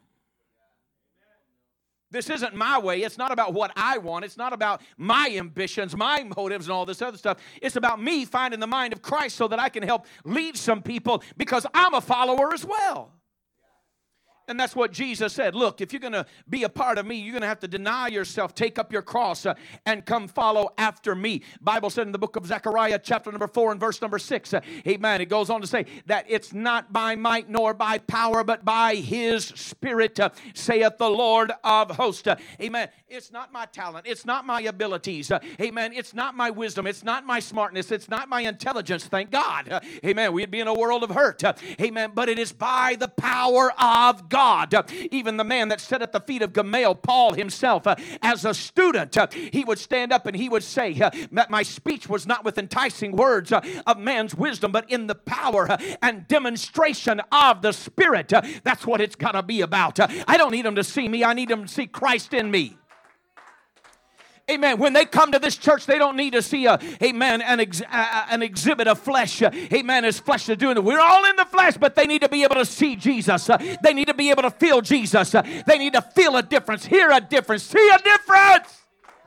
This isn't my way. It's not about what I want. It's not about my ambitions, my motives, and all this other stuff. It's about me finding the mind of Christ so that I can help lead some people because I'm a follower as well. And that's what Jesus said. Look, if you're going to be a part of me, you're going to have to deny yourself, take up your cross, uh, and come follow after me. Bible said in the book of Zechariah, chapter number four and verse number six, uh, amen, it goes on to say that it's not by might nor by power, but by his Spirit, uh, saith the Lord of hosts. Uh, amen. It's not my talent. It's not my abilities. Uh, amen. It's not my wisdom. It's not my smartness. It's not my intelligence, thank God. Uh, amen. We'd be in a world of hurt. Uh, amen. But it is by the power of God. God. Uh, even the man that sat at the feet of Gamaliel, Paul himself, uh, as a student, uh, he would stand up and he would say uh, that my speech was not with enticing words uh, of man's wisdom, but in the power uh, and demonstration of the Spirit. Uh, that's what it's got to be about. Uh, I don't need them to see me. I need them to see Christ in me. Amen. When they come to this church, they don't need to see a, amen, an, ex, uh, an exhibit of flesh. Uh, amen, as flesh is doing it. We're all in the flesh, but they need to be able to see Jesus. Uh, they need to be able to feel Jesus. Uh, they need to feel a difference, hear a difference, see a difference.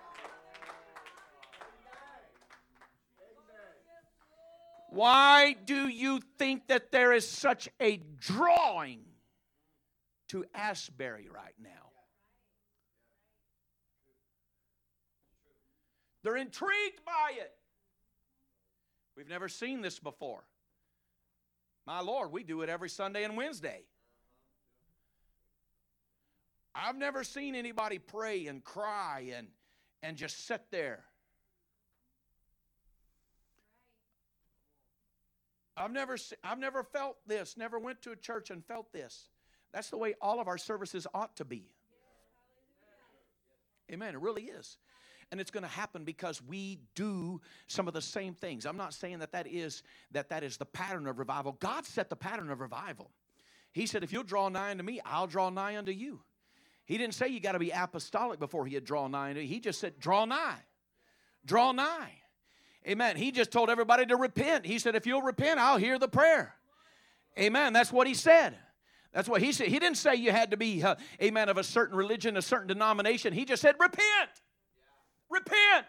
Why do you think that there is such a drawing to Asbury right now? They're intrigued by it. We've never seen this before. My Lord, we do it every Sunday and Wednesday. I've never seen anybody pray and cry and, and just sit there. I've never, I've never felt this, never went to a church and felt this. That's the way all of our services ought to be. Amen, it really is. And it's going to happen because we do some of the same things. I'm not saying that that is, that that is the pattern of revival. God set the pattern of revival. He said, if you'll draw nigh unto me, I'll draw nigh unto you. He didn't say you got to be apostolic before he had drawn nigh unto you. He just said, draw nigh. Draw nigh. Amen. He just told everybody to repent. He said, if you'll repent, I'll hear the prayer. Amen. That's what he said. That's what he said. He didn't say you had to be, uh, amen, of a certain religion, a certain denomination. He just said, repent. Repent.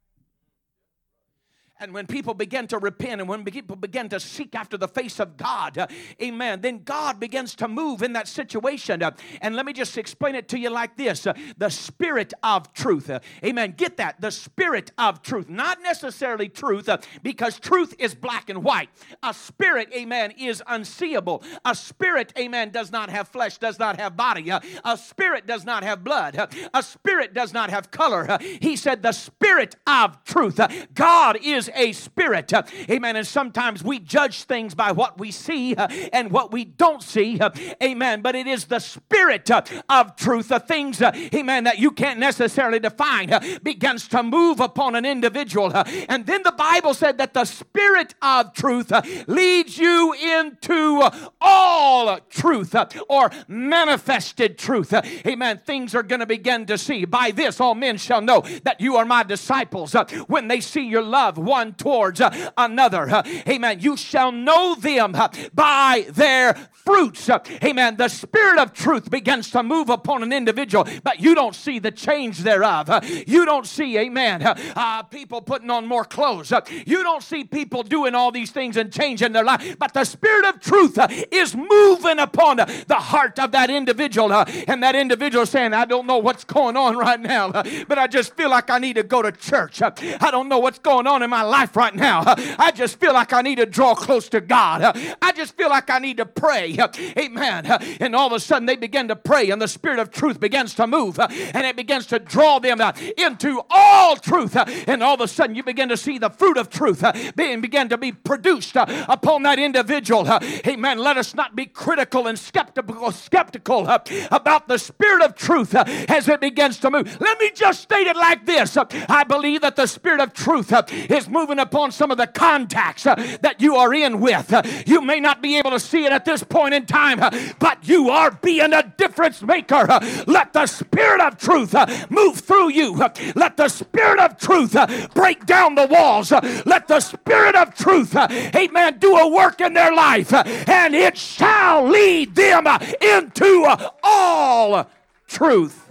And when people begin to repent and when people begin to seek after the face of God, uh, amen, then God begins to move in that situation. Uh, and let me just explain it to you like this. Uh, the Spirit of truth. Uh, amen. Get that. The Spirit of truth. Not necessarily truth, uh, because truth is black and white. A spirit, amen, is unseeable. A spirit, amen, does not have flesh, does not have body. Uh, a spirit does not have blood. Uh, a spirit does not have color. Uh, he said the Spirit of truth. Uh, God is a spirit. Uh, amen. And sometimes we judge things by what we see uh, and what we don't see. Uh, amen. But it is the Spirit uh, of truth, the things, uh, amen, that you can't necessarily define, uh, begins to move upon an individual. Uh, and then the Bible said that the Spirit of truth uh, leads you into uh, all truth uh, or manifested truth. Uh, amen. Things are going to begin to see. By this all men shall know that you are my disciples, uh, when they see your love one towards uh, another. Uh, amen. You shall know them uh, by their fruits. Uh, amen. The Spirit of truth begins to move upon an individual, but you don't see the change thereof. Uh, you don't see, amen, uh, uh, people putting on more clothes. Uh, you don't see people doing all these things and changing their life, but the Spirit of truth uh, is moving upon uh, the heart of that individual, uh, and that individual saying, I don't know what's going on right now, uh, but I just feel like I need to go to church. Uh, I don't know what's going on in my life right now. Uh, I just feel like I need to draw close to God. Uh, I just feel like I need to pray. Uh, amen. Uh, and all of a sudden they begin to pray, and the Spirit of truth begins to move, uh, and it begins to draw them uh, into all truth. Uh, and all of a sudden you begin to see the fruit of truth uh, being begin to be produced uh, upon that individual. Uh, amen. Let us not be critical and skeptical, skeptical uh, about the Spirit of truth uh, as it begins to move. Let me just state it like this. Uh, I believe that the Spirit of truth uh, is moving upon some of the contacts uh, that you are in with. Uh, you may not be able to see it at this point in time, uh, but you are being a difference maker. Uh, let the Spirit of truth uh, move through you. Uh, let the Spirit of truth uh, break down the walls. Uh, let the Spirit of truth, uh, amen, do a work in their life, uh, and it shall lead them uh, into uh, all truth.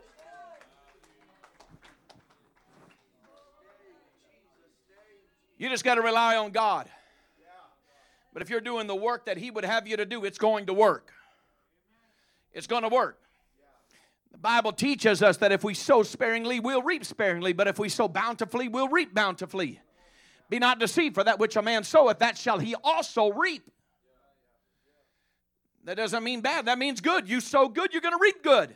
You just got to rely on God. But if you're doing the work that He would have you to do, it's going to work. It's going to work. The Bible teaches us that if we sow sparingly, we'll reap sparingly. But if we sow bountifully, we'll reap bountifully. Be not deceived, for that which a man soweth, that shall he also reap. That doesn't mean bad. That means good. You sow good, you're going to reap good.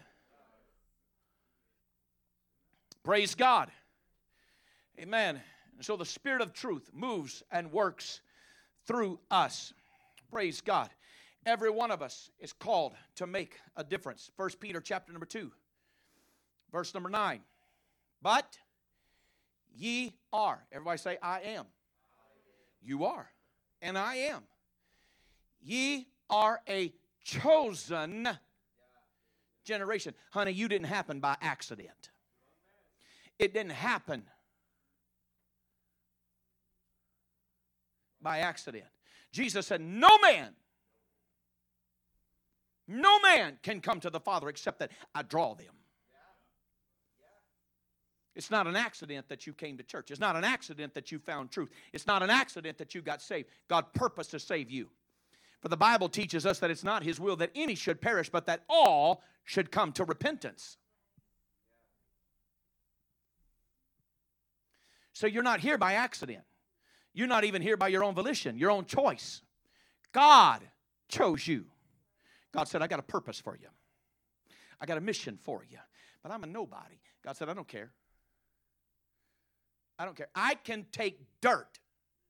Praise God. Amen. And so the Spirit of truth moves and works through us. Praise God. Every one of us is called to make a difference. First Peter chapter number two, verse number nine. But ye are. Everybody say, I am. You are. And I am. Ye are a chosen generation. Honey, you didn't happen by accident. It didn't happen by accident. Jesus said, no man, no man can come to the Father except that I draw them. It's not an accident that you came to church. It's not an accident that you found truth. It's not an accident that you got saved. God purposed to save you. For the Bible teaches us that it's not His will that any should perish, but that all should come to repentance. So you're not here by accident. You're not even here by your own volition, your own choice. God chose you. God said, I got a purpose for you. I got a mission for you. But I'm a nobody. God said, I don't care. I don't care. I can take dirt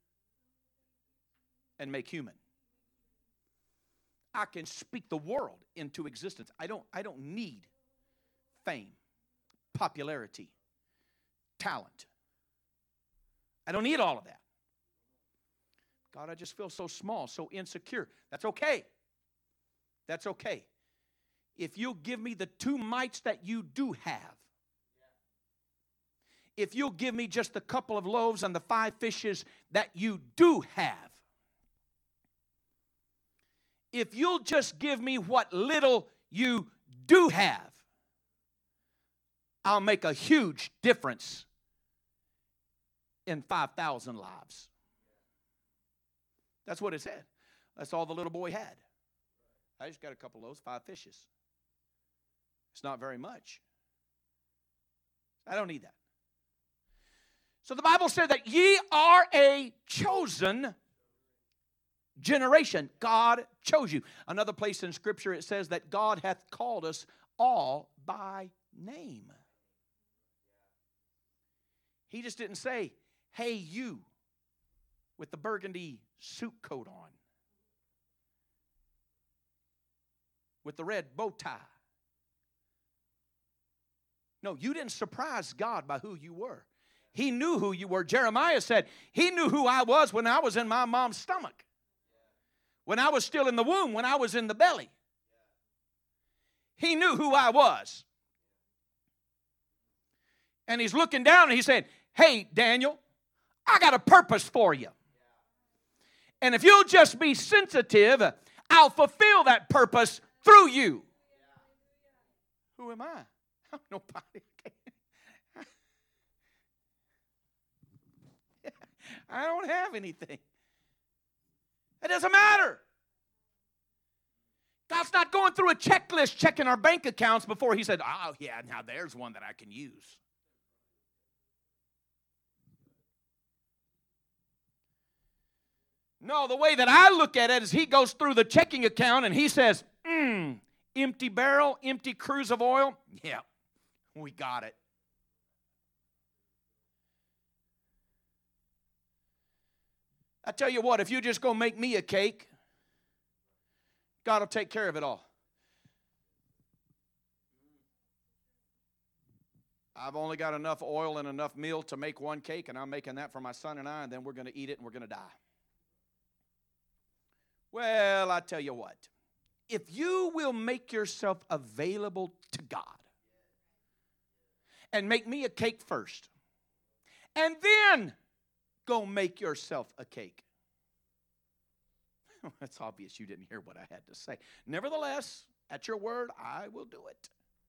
and make human. I can speak the world into existence. I don't, I don't need fame, popularity, talent. I don't need all of that. God, I just feel so small, so insecure. That's okay. That's okay. If you'll give me the two mites that you do have, if you'll give me just a couple of loaves and the five fishes that you do have, if you'll just give me what little you do have, I'll make a huge difference in five thousand lives. That's what it said. That's all the little boy had. I just got a couple of those, five fishes. It's not very much. I don't need that. So the Bible said that ye are a chosen generation. God chose you. Another place in Scripture it says that God hath called us all by name. He just didn't say, hey, you with the burgundy suit coat on, with the red bow tie. No, you didn't surprise God by who you were. He knew who you were. Jeremiah said, he knew who I was when I was in my mom's stomach. When I was still in the womb, when I was in the belly. He knew who I was. And he's looking down and he's saying, hey, Daniel, I got a purpose for you. And if you'll just be sensitive, I'll fulfill that purpose through you. Who am I? I'm nobody. I don't have anything. It doesn't matter. God's not going through a checklist checking our bank accounts before he said, oh, yeah, now there's one that I can use. No, the way that I look at it is he goes through the checking account and he says, hmm, empty barrel, empty cruise of oil. Yeah, we got it. I tell you what, if you just go make me a cake, God will take care of it all. I've only got enough oil and enough meal to make one cake, and I'm making that for my son and I, and then we're going to eat it and we're going to die. Well, I tell you what, if you will make yourself available to God and make me a cake first, and then go make yourself a cake. It's obvious you didn't hear what I had to say. Nevertheless, at your word, I will do it.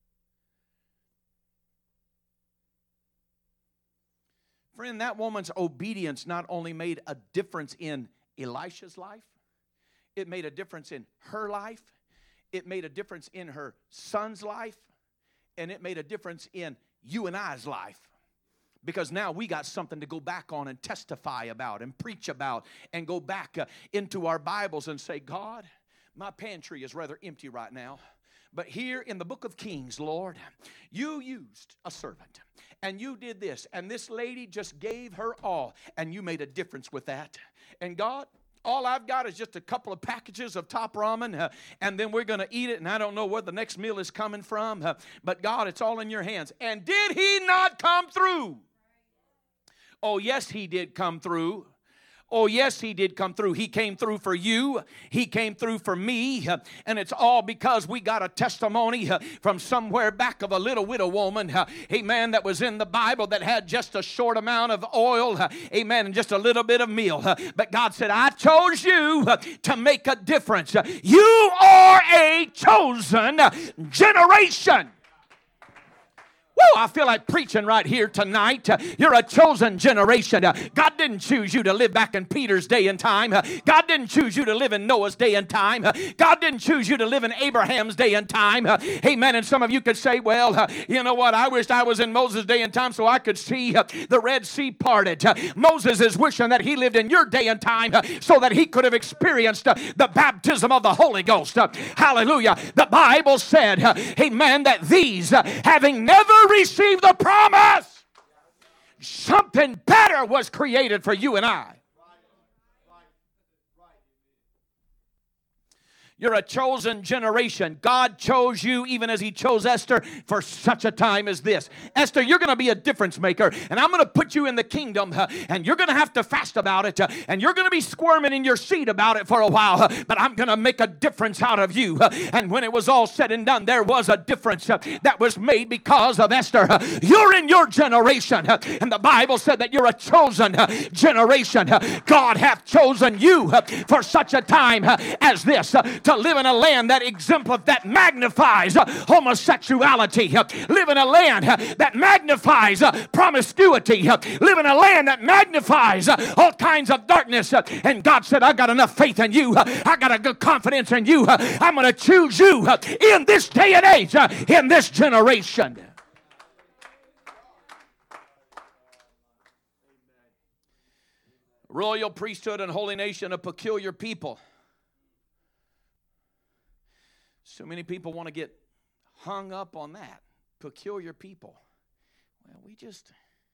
Friend, that woman's obedience not only made a difference in Elisha's life, it made a difference in her life, it made a difference in her son's life, and it made a difference in you and I's life. Because now we got something to go back on and testify about and preach about and go back uh, into our Bibles and say, God, my pantry is rather empty right now. But here in the book of Kings, Lord, you used a servant and you did this. And this lady just gave her all and you made a difference with that. And God, all I've got is just a couple of packages of top ramen, uh, and then we're going to eat it, and I don't know where the next meal is coming from. Uh, but God, it's all in your hands. And did he not come through? Oh, yes, he did come through. Oh, yes, he did come through. He came through for you. He came through for me. Uh, and it's all because we got a testimony uh, from somewhere back of a little widow woman, uh, amen, that was in the Bible that had just a short amount of oil, uh, amen, and just a little bit of meal. Uh, but God said, I chose you uh, to make a difference. Uh, you are a chosen generation. Woo, I feel like preaching right here tonight. Uh, you're a chosen generation. Uh, God didn't choose you to live back in Peter's day and time. Uh, God didn't choose you to live in Noah's day and time. Uh, God didn't choose you to live in Abraham's day and time. Uh, amen. And some of you could say, well, uh, you know what? I wished I was in Moses' day and time so I could see uh, the Red Sea parted. Uh, Moses is wishing that he lived in your day and time uh, so that he could have experienced uh, the baptism of the Holy Ghost. Uh, hallelujah. The Bible said, uh, amen, that these, uh, having never receive the promise, something better was created for you and I. You're a chosen generation. God chose you even as He chose Esther for such a time as this. Esther, you're going to be a difference maker, and I'm going to put you in the kingdom, uh, and you're going to have to fast about it, uh, and you're going to be squirming in your seat about it for a while, uh, but I'm going to make a difference out of you. Uh, and when it was all said and done, there was a difference uh, that was made because of Esther. Uh, you're in your generation, uh, and the Bible said that you're a chosen uh, generation. Uh, God hath chosen you uh, for such a time uh, as this, uh, to live in a land that exemplifies, that magnifies uh, homosexuality, uh, live in a land uh, that magnifies uh, promiscuity, uh, live in a land that magnifies uh, all kinds of darkness. Uh, and God said, I got enough faith in you. Uh, I got a good confidence in you. Uh, I'm going to choose you uh, in this day and age, uh, in this generation. Royal priesthood and holy nation, a peculiar people. So many people want to get hung up on that. Peculiar people. Well, we just...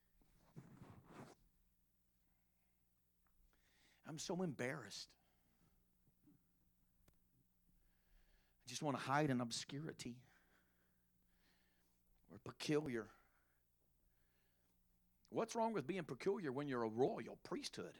I'm so embarrassed. I just want to hide in obscurity. We're peculiar. What's wrong with being peculiar when you're a royal priesthood?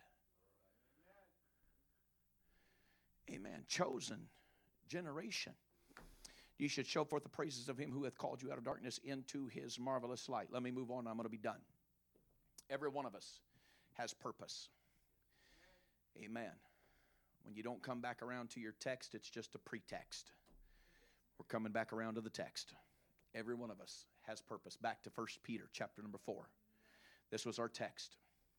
Amen. Chosen generation. You should show forth the praises of Him who hath called you out of darkness into His marvelous light. Let me move on. I'm going to be done. Every one of us has purpose. Amen. When you don't come back around to your text, it's just a pretext. We're coming back around to the text. Every one of us has purpose. Back to First Peter chapter number four. This was our text.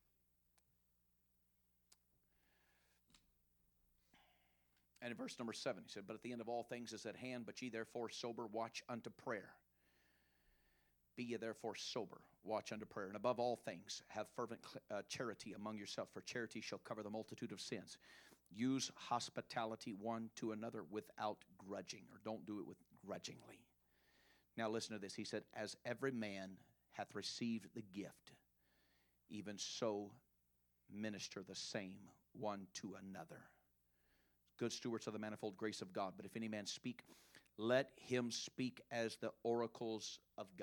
And in verse number seven, he said, but at the end of all things is at hand, but ye therefore sober, watch unto prayer. Be ye therefore sober, watch unto prayer. And above all things, have fervent uh, charity among yourselves, for charity shall cover the multitude of sins. Use hospitality one to another without grudging, or don't do it with grudgingly. Now listen to this. He said, as every man hath received the gift, even so minister the same one to another. Good stewards of the manifold grace of God. But if any man speak, let him speak as the oracles of God.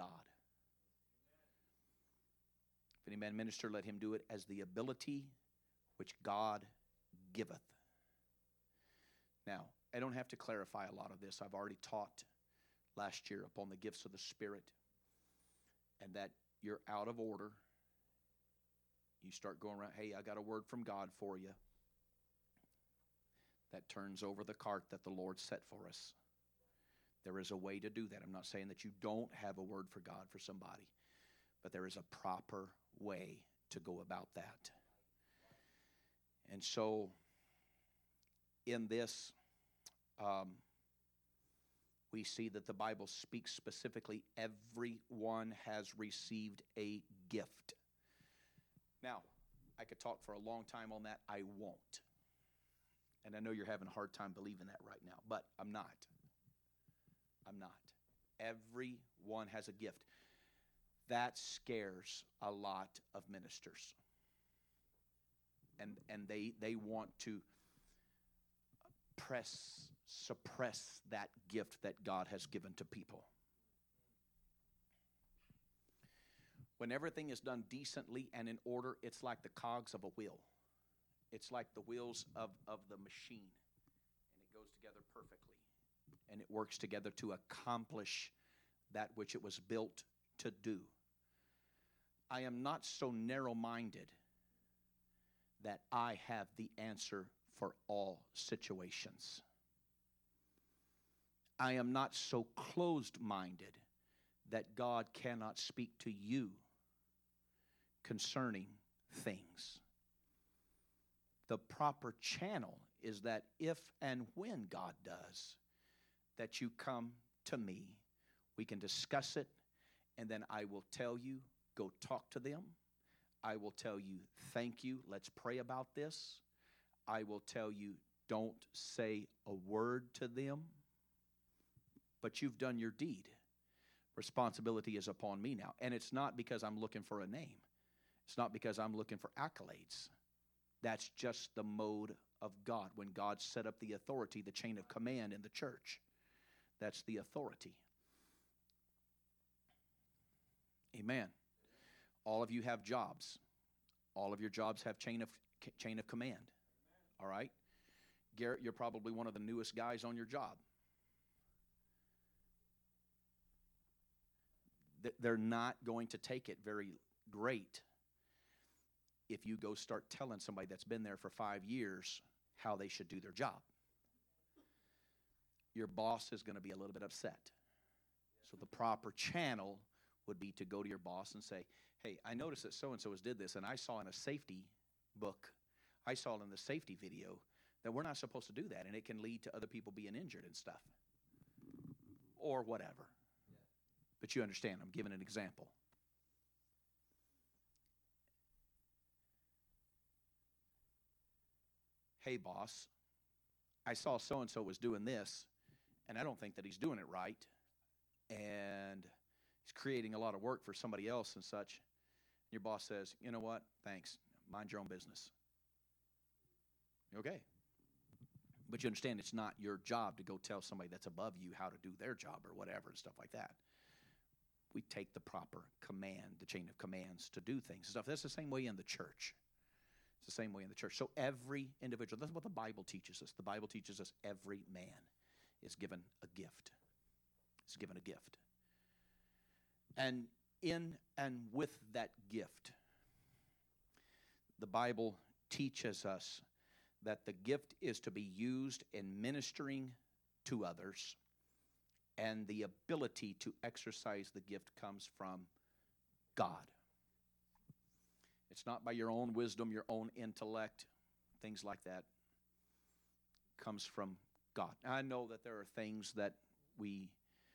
If any man minister, let him do it as the ability which God giveth. Now, I don't have to clarify a lot of this. I've already taught last year upon the gifts of the Spirit, and that you're out of order. You start going around, hey, I got a word from God for you. That turns over the cart that the Lord set for us. There is a way to do that. I'm not saying that you don't have a word for God for somebody, but there is a proper way to go about that. And so, in this, um, we see that the Bible speaks specifically, everyone has received a gift. Now, I could talk for a long time on that. I won't. And I know you're having a hard time believing that right now, but I'm not. I'm not. Everyone has a gift. That scares a lot of ministers. And and they they want to press, suppress that gift that God has given to people. When everything is done decently and in order, it's like the cogs of a wheel. It's like the wheels of, of the machine. And it goes together perfectly. And it works together to accomplish that which it was built to do. I am not so narrow-minded that I have the answer for all situations. I am not so closed-minded that God cannot speak to you concerning things. The proper channel is that if and when God does, that you come to me, we can discuss it, and then I will tell you, go talk to them. I will tell you, thank you, let's pray about this. I will tell you, don't say a word to them, but you've done your deed. Responsibility is upon me now. And it's not because I'm looking for a name. It's not because I'm looking for accolades. That's just the mode of God. When God set up the authority, the chain of command in the church, that's the authority. Amen. All of you have jobs. All of your jobs have chain of chain of command. All right? Garrett, you're probably one of the newest guys on your job. They're not going to take it very great if you go start telling somebody that's been there for five years how they should do their job. Your boss is going to be a little bit upset. So the proper channel would be to go to your boss and say, hey, I noticed that so-and-so has did this, and I saw in a safety book, I saw in the safety video, that we're not supposed to do that, and it can lead to other people being injured and stuff. Or whatever. But you understand, I'm giving an example. Hey, boss, I saw so-and-so was doing this, and I don't think that he's doing it right, and he's creating a lot of work for somebody else and such. Your boss says, you know what, thanks, mind your own business. Okay. But you understand, it's not your job to go tell somebody that's above you how to do their job or whatever and stuff like that. We take the proper command, the chain of commands to do things and stuff. That's the same way in the church. It's the same way in the church. So every individual, that's what the Bible teaches us. The Bible teaches us every man is given a gift. Is given a gift. And in and with that gift, the Bible teaches us that the gift is to be used in ministering to others, and the ability to exercise the gift comes from God. It's not by your own wisdom, your own intellect, things like that. It comes from God. Now, I know that there are things that we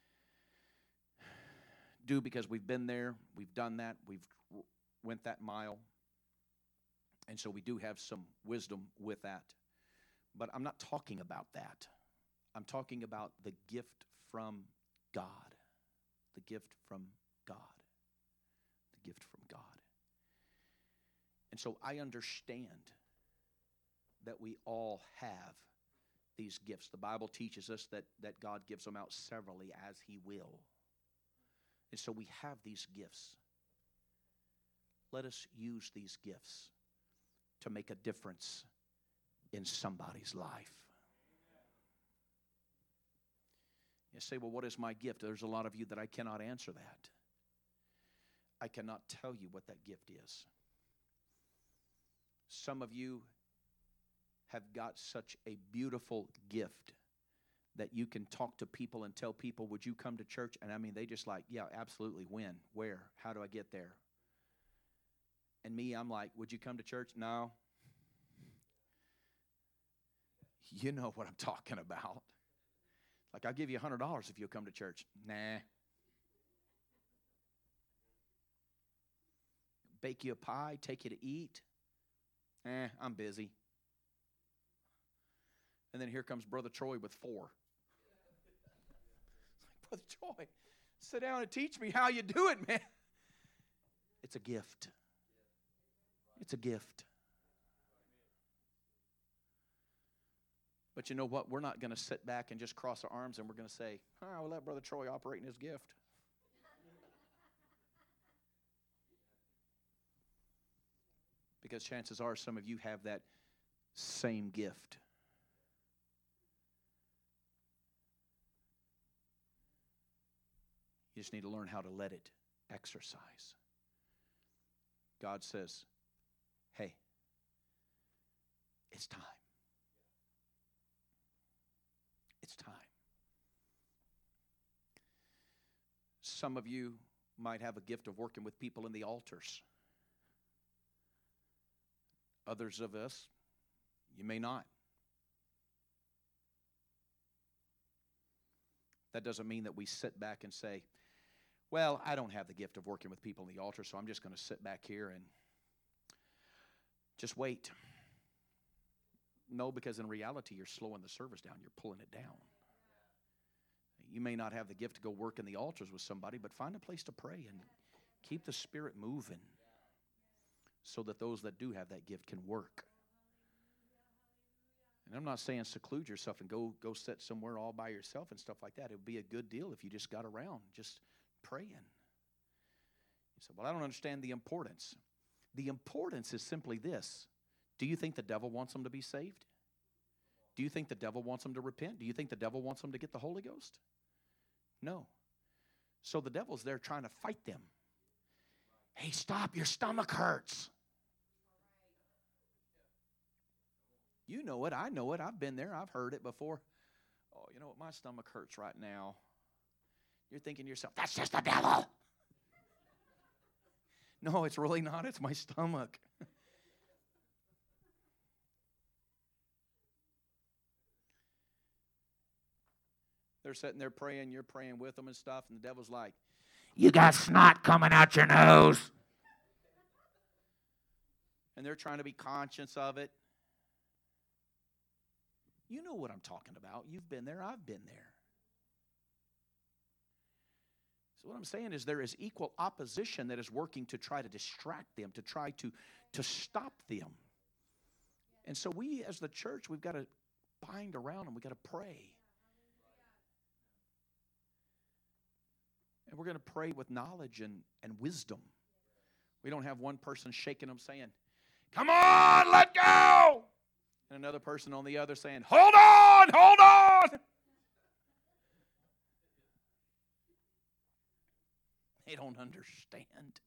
do because we've been there, we've done that, we've went that mile. And so we do have some wisdom with that. But I'm not talking about that. I'm talking about the gift from God. The gift from God. The gift from God. And so I understand that we all have these gifts. The Bible teaches us that, that God gives them out severally as He will. And so we have these gifts. Let us use these gifts to make a difference in somebody's life. You say, well, what is my gift? There's a lot of you that I cannot answer that. I cannot tell you what that gift is. Some of you have got such a beautiful gift that you can talk to people and tell people, would you come to church? And I mean, they just like, yeah, absolutely. When? Where? How do I get there? And me, I'm like, would you come to church? No. You know what I'm talking about. Like, I'll give you one hundred dollars if you'll come to church. Nah. Bake you a pie, take you to eat. Eh, I'm busy. And then here comes Brother Troy with four. It's like, Brother Troy, sit down and teach me how you do it, man. It's a gift. It's a gift. But you know what? We're not going to sit back and just cross our arms and we're going to say, oh, we'll let Brother Troy operate in his gift. Because chances are some of you have that same gift. You just need to learn how to let it exercise. God says, hey, it's time. It's time. Some of you might have a gift of working with people in the altars. Others of us, you may not. That doesn't mean that we sit back and say, well, I don't have the gift of working with people in the altar, so I'm just going to sit back here and just wait. No, because in reality, you're slowing the service down. You're pulling it down. You may not have the gift to go work in the altars with somebody, but find a place to pray and keep the Spirit moving so that those that do have that gift can work And I'm not saying seclude yourself and go go sit somewhere all by yourself and stuff like that. It would be a good deal if you just got around, just praying. You said, well, I don't understand the importance. The importance is simply this. Do you think the devil wants them to be saved? Do you think the devil wants them to repent? Do you think the devil wants them to get the Holy Ghost? No. So the devil's there trying to fight them. Hey, stop, your stomach hurts. You know it, I know it, I've been there, I've heard it before. Oh, you know what, my stomach hurts right now. You're thinking to yourself, that's just the devil. No, it's really not, it's my stomach. They're sitting there praying, you're praying with them and stuff, and the devil's like, you got snot coming out your nose. And they're trying to be conscious of it. You know what I'm talking about. You've been there, I've been there. So what I'm saying is there is equal opposition that is working to try to distract them, to try to, to stop them. And so we as the church, we've got to bind around them. We've got to pray. And we're going to pray with knowledge and, and wisdom. We don't have one person shaking them saying, come on, let go. And another person on the other saying, hold on, hold on. They don't understand.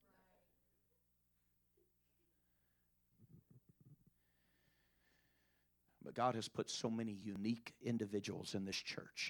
But God has put so many unique individuals in this church.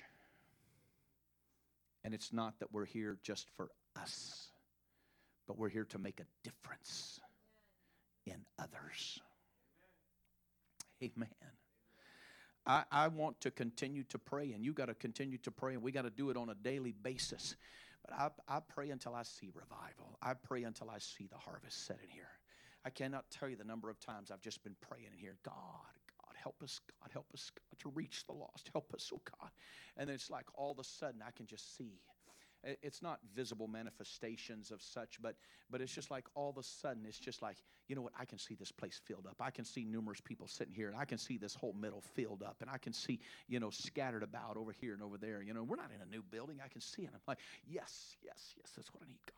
And it's not that we're here just for us, but we're here to make a difference in others. Amen. I, I want to continue to pray, and you got to continue to pray, and we got to do it on a daily basis. But I, I pray until I see revival. I pray until I see the harvest set in here. I cannot tell you the number of times I've just been praying in here, God, God, help us, God, help us, God, to reach the lost. Help us, oh God. And then it's like all of a sudden I can just see. It's not visible manifestations of such, but but it's just like all of a sudden it's just like, you know what, I can see this place filled up. I can see numerous people sitting here, and I can see this whole middle filled up, and I can see, you know, scattered about over here and over there. You know, we're not in a new building. I can see it. I'm like, yes, yes, yes, that's what I need, God.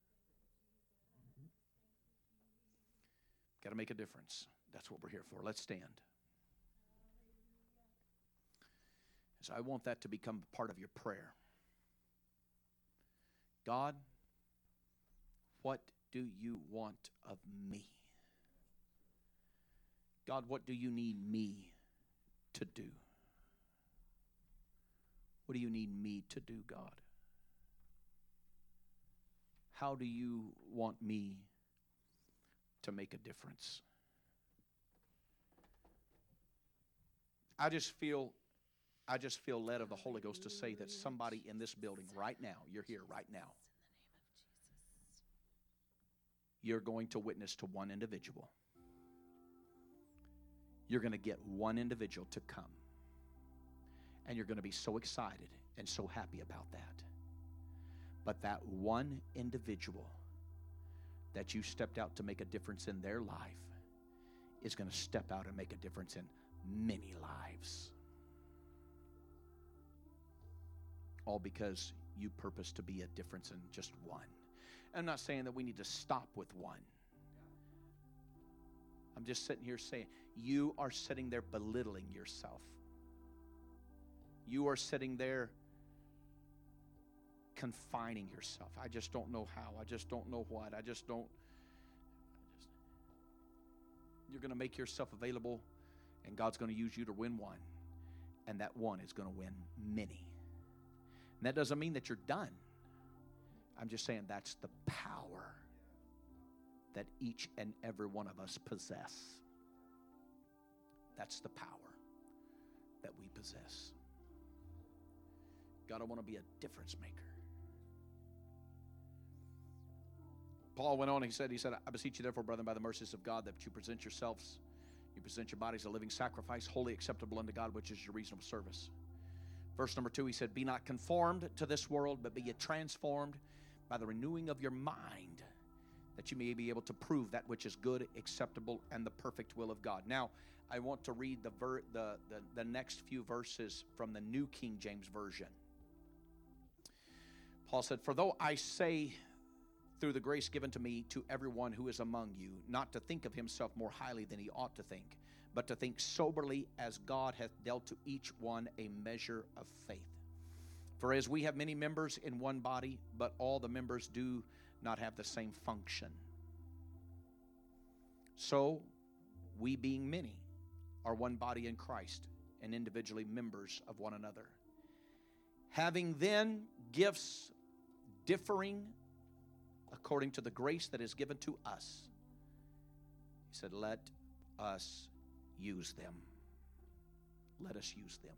Got to make a difference. That's what we're here for. Let's stand. So I want that to become part of your prayer. God, what do you want of me? God, what do you need me to do? What do you need me to do, God? How do you want me to make a difference? I just feel I just feel led of the Holy Ghost to say that somebody in this building right now, you're here right now, you're going to witness to one individual. You're going to get one individual to come. And you're going to be so excited and so happy about that. But that one individual that you stepped out to make a difference in their life is going to step out and make a difference in many lives. All because you purpose to be a difference in just one. I'm not saying that we need to stop with one. I'm just sitting here saying, you are sitting there belittling yourself. You are sitting there confining yourself. I just don't know how. I just don't know what. I just don't. You're going to make yourself available, and God's going to use you to win one. And that one is going to win many. And that doesn't mean that you're done. I'm just saying that's the power that each and every one of us possess. That's the power that we possess. God, I want to be a difference maker. Paul went on and he said, he said, I beseech you therefore, brethren, by the mercies of God, that you present yourselves, you present your bodies a living sacrifice, wholly acceptable unto God, which is your reasonable service. Verse number two, he said, be not conformed to this world, but be ye transformed by the renewing of your mind, that you may be able to prove that which is good, acceptable, and the perfect will of God. Now, I want to read the, ver- the, the, the next few verses from the New King James Version. Paul said, "For though I say through the grace given to me to everyone who is among you, not to think of himself more highly than he ought to think, but to think soberly as God hath dealt to each one a measure of faith. For as we have many members in one body, but all the members do not have the same function, so we being many are one body in Christ, and individually members of one another. Having then gifts differing according to the grace that is given to us," he said, "let us use them." Let us use them.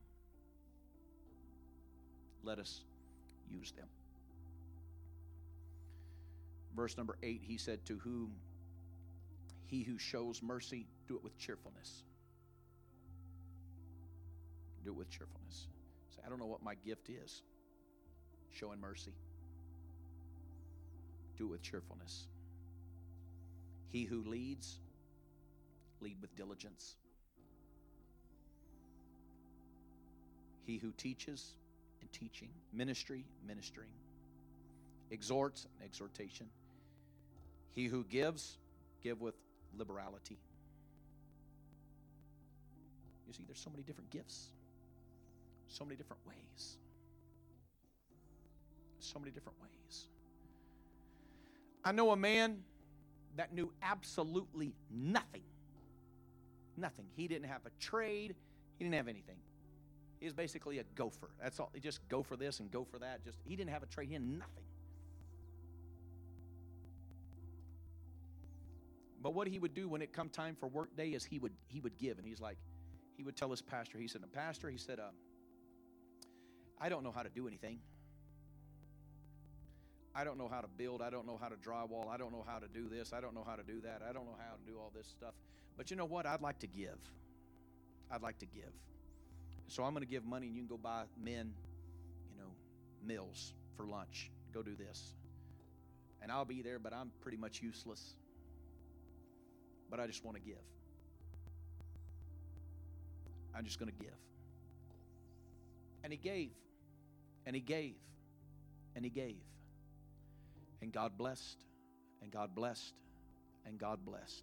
Let us use them. Verse number eight, he said, "To whom he who shows mercy, do it with cheerfulness." Do it with cheerfulness. Say, "I don't know what my gift is." Showing mercy. Do it with cheerfulness. He who leads, lead with diligence. He who teaches, and teaching. Ministry, ministering. Exhorts, exhortation. He who gives, give with liberality. You see, there's so many different gifts. So many different ways. So many different ways. I know a man that knew absolutely nothing. Nothing. He didn't have a trade. He didn't have anything. He was basically a gopher. That's all. He just go for this and go for that. Just he didn't have a trade. He had nothing. But what he would do when it come time for work day is he would he would give, and he's like, he would tell his pastor. He said, "Pastor," he said, uh, "I don't know how to do anything. I don't know how to build. I don't know how to drywall. I don't know how to do this. I don't know how to do that. I don't know how to do all this stuff. But you know what? I'd like to give. I'd like to give. So I'm going to give money, and you can go buy men, you know, meals for lunch. Go do this. And I'll be there, but I'm pretty much useless. But I just want to give. I'm just going to give." And he gave. And he gave. And he gave. And God blessed. And God blessed. And God blessed.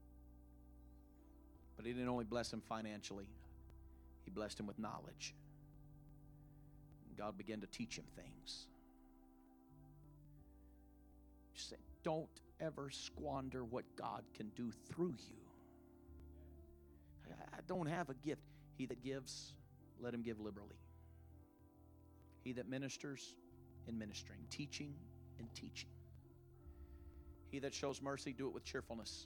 But he didn't only bless him financially. He blessed him with knowledge. God began to teach him things. Just say, don't ever squander what God can do through you. I don't have a gift. He that gives, let him give liberally. He that ministers, in ministering. Teaching, in teaching. He that shows mercy, do it with cheerfulness.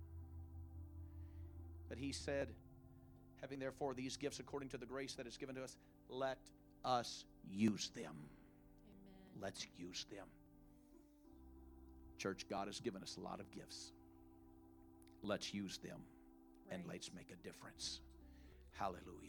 But he said, having therefore these gifts according to the grace that is given to us, let us use them. Amen. Let's use them. Church, God has given us a lot of gifts. Let's use them, and Right. let's make a difference. Hallelujah.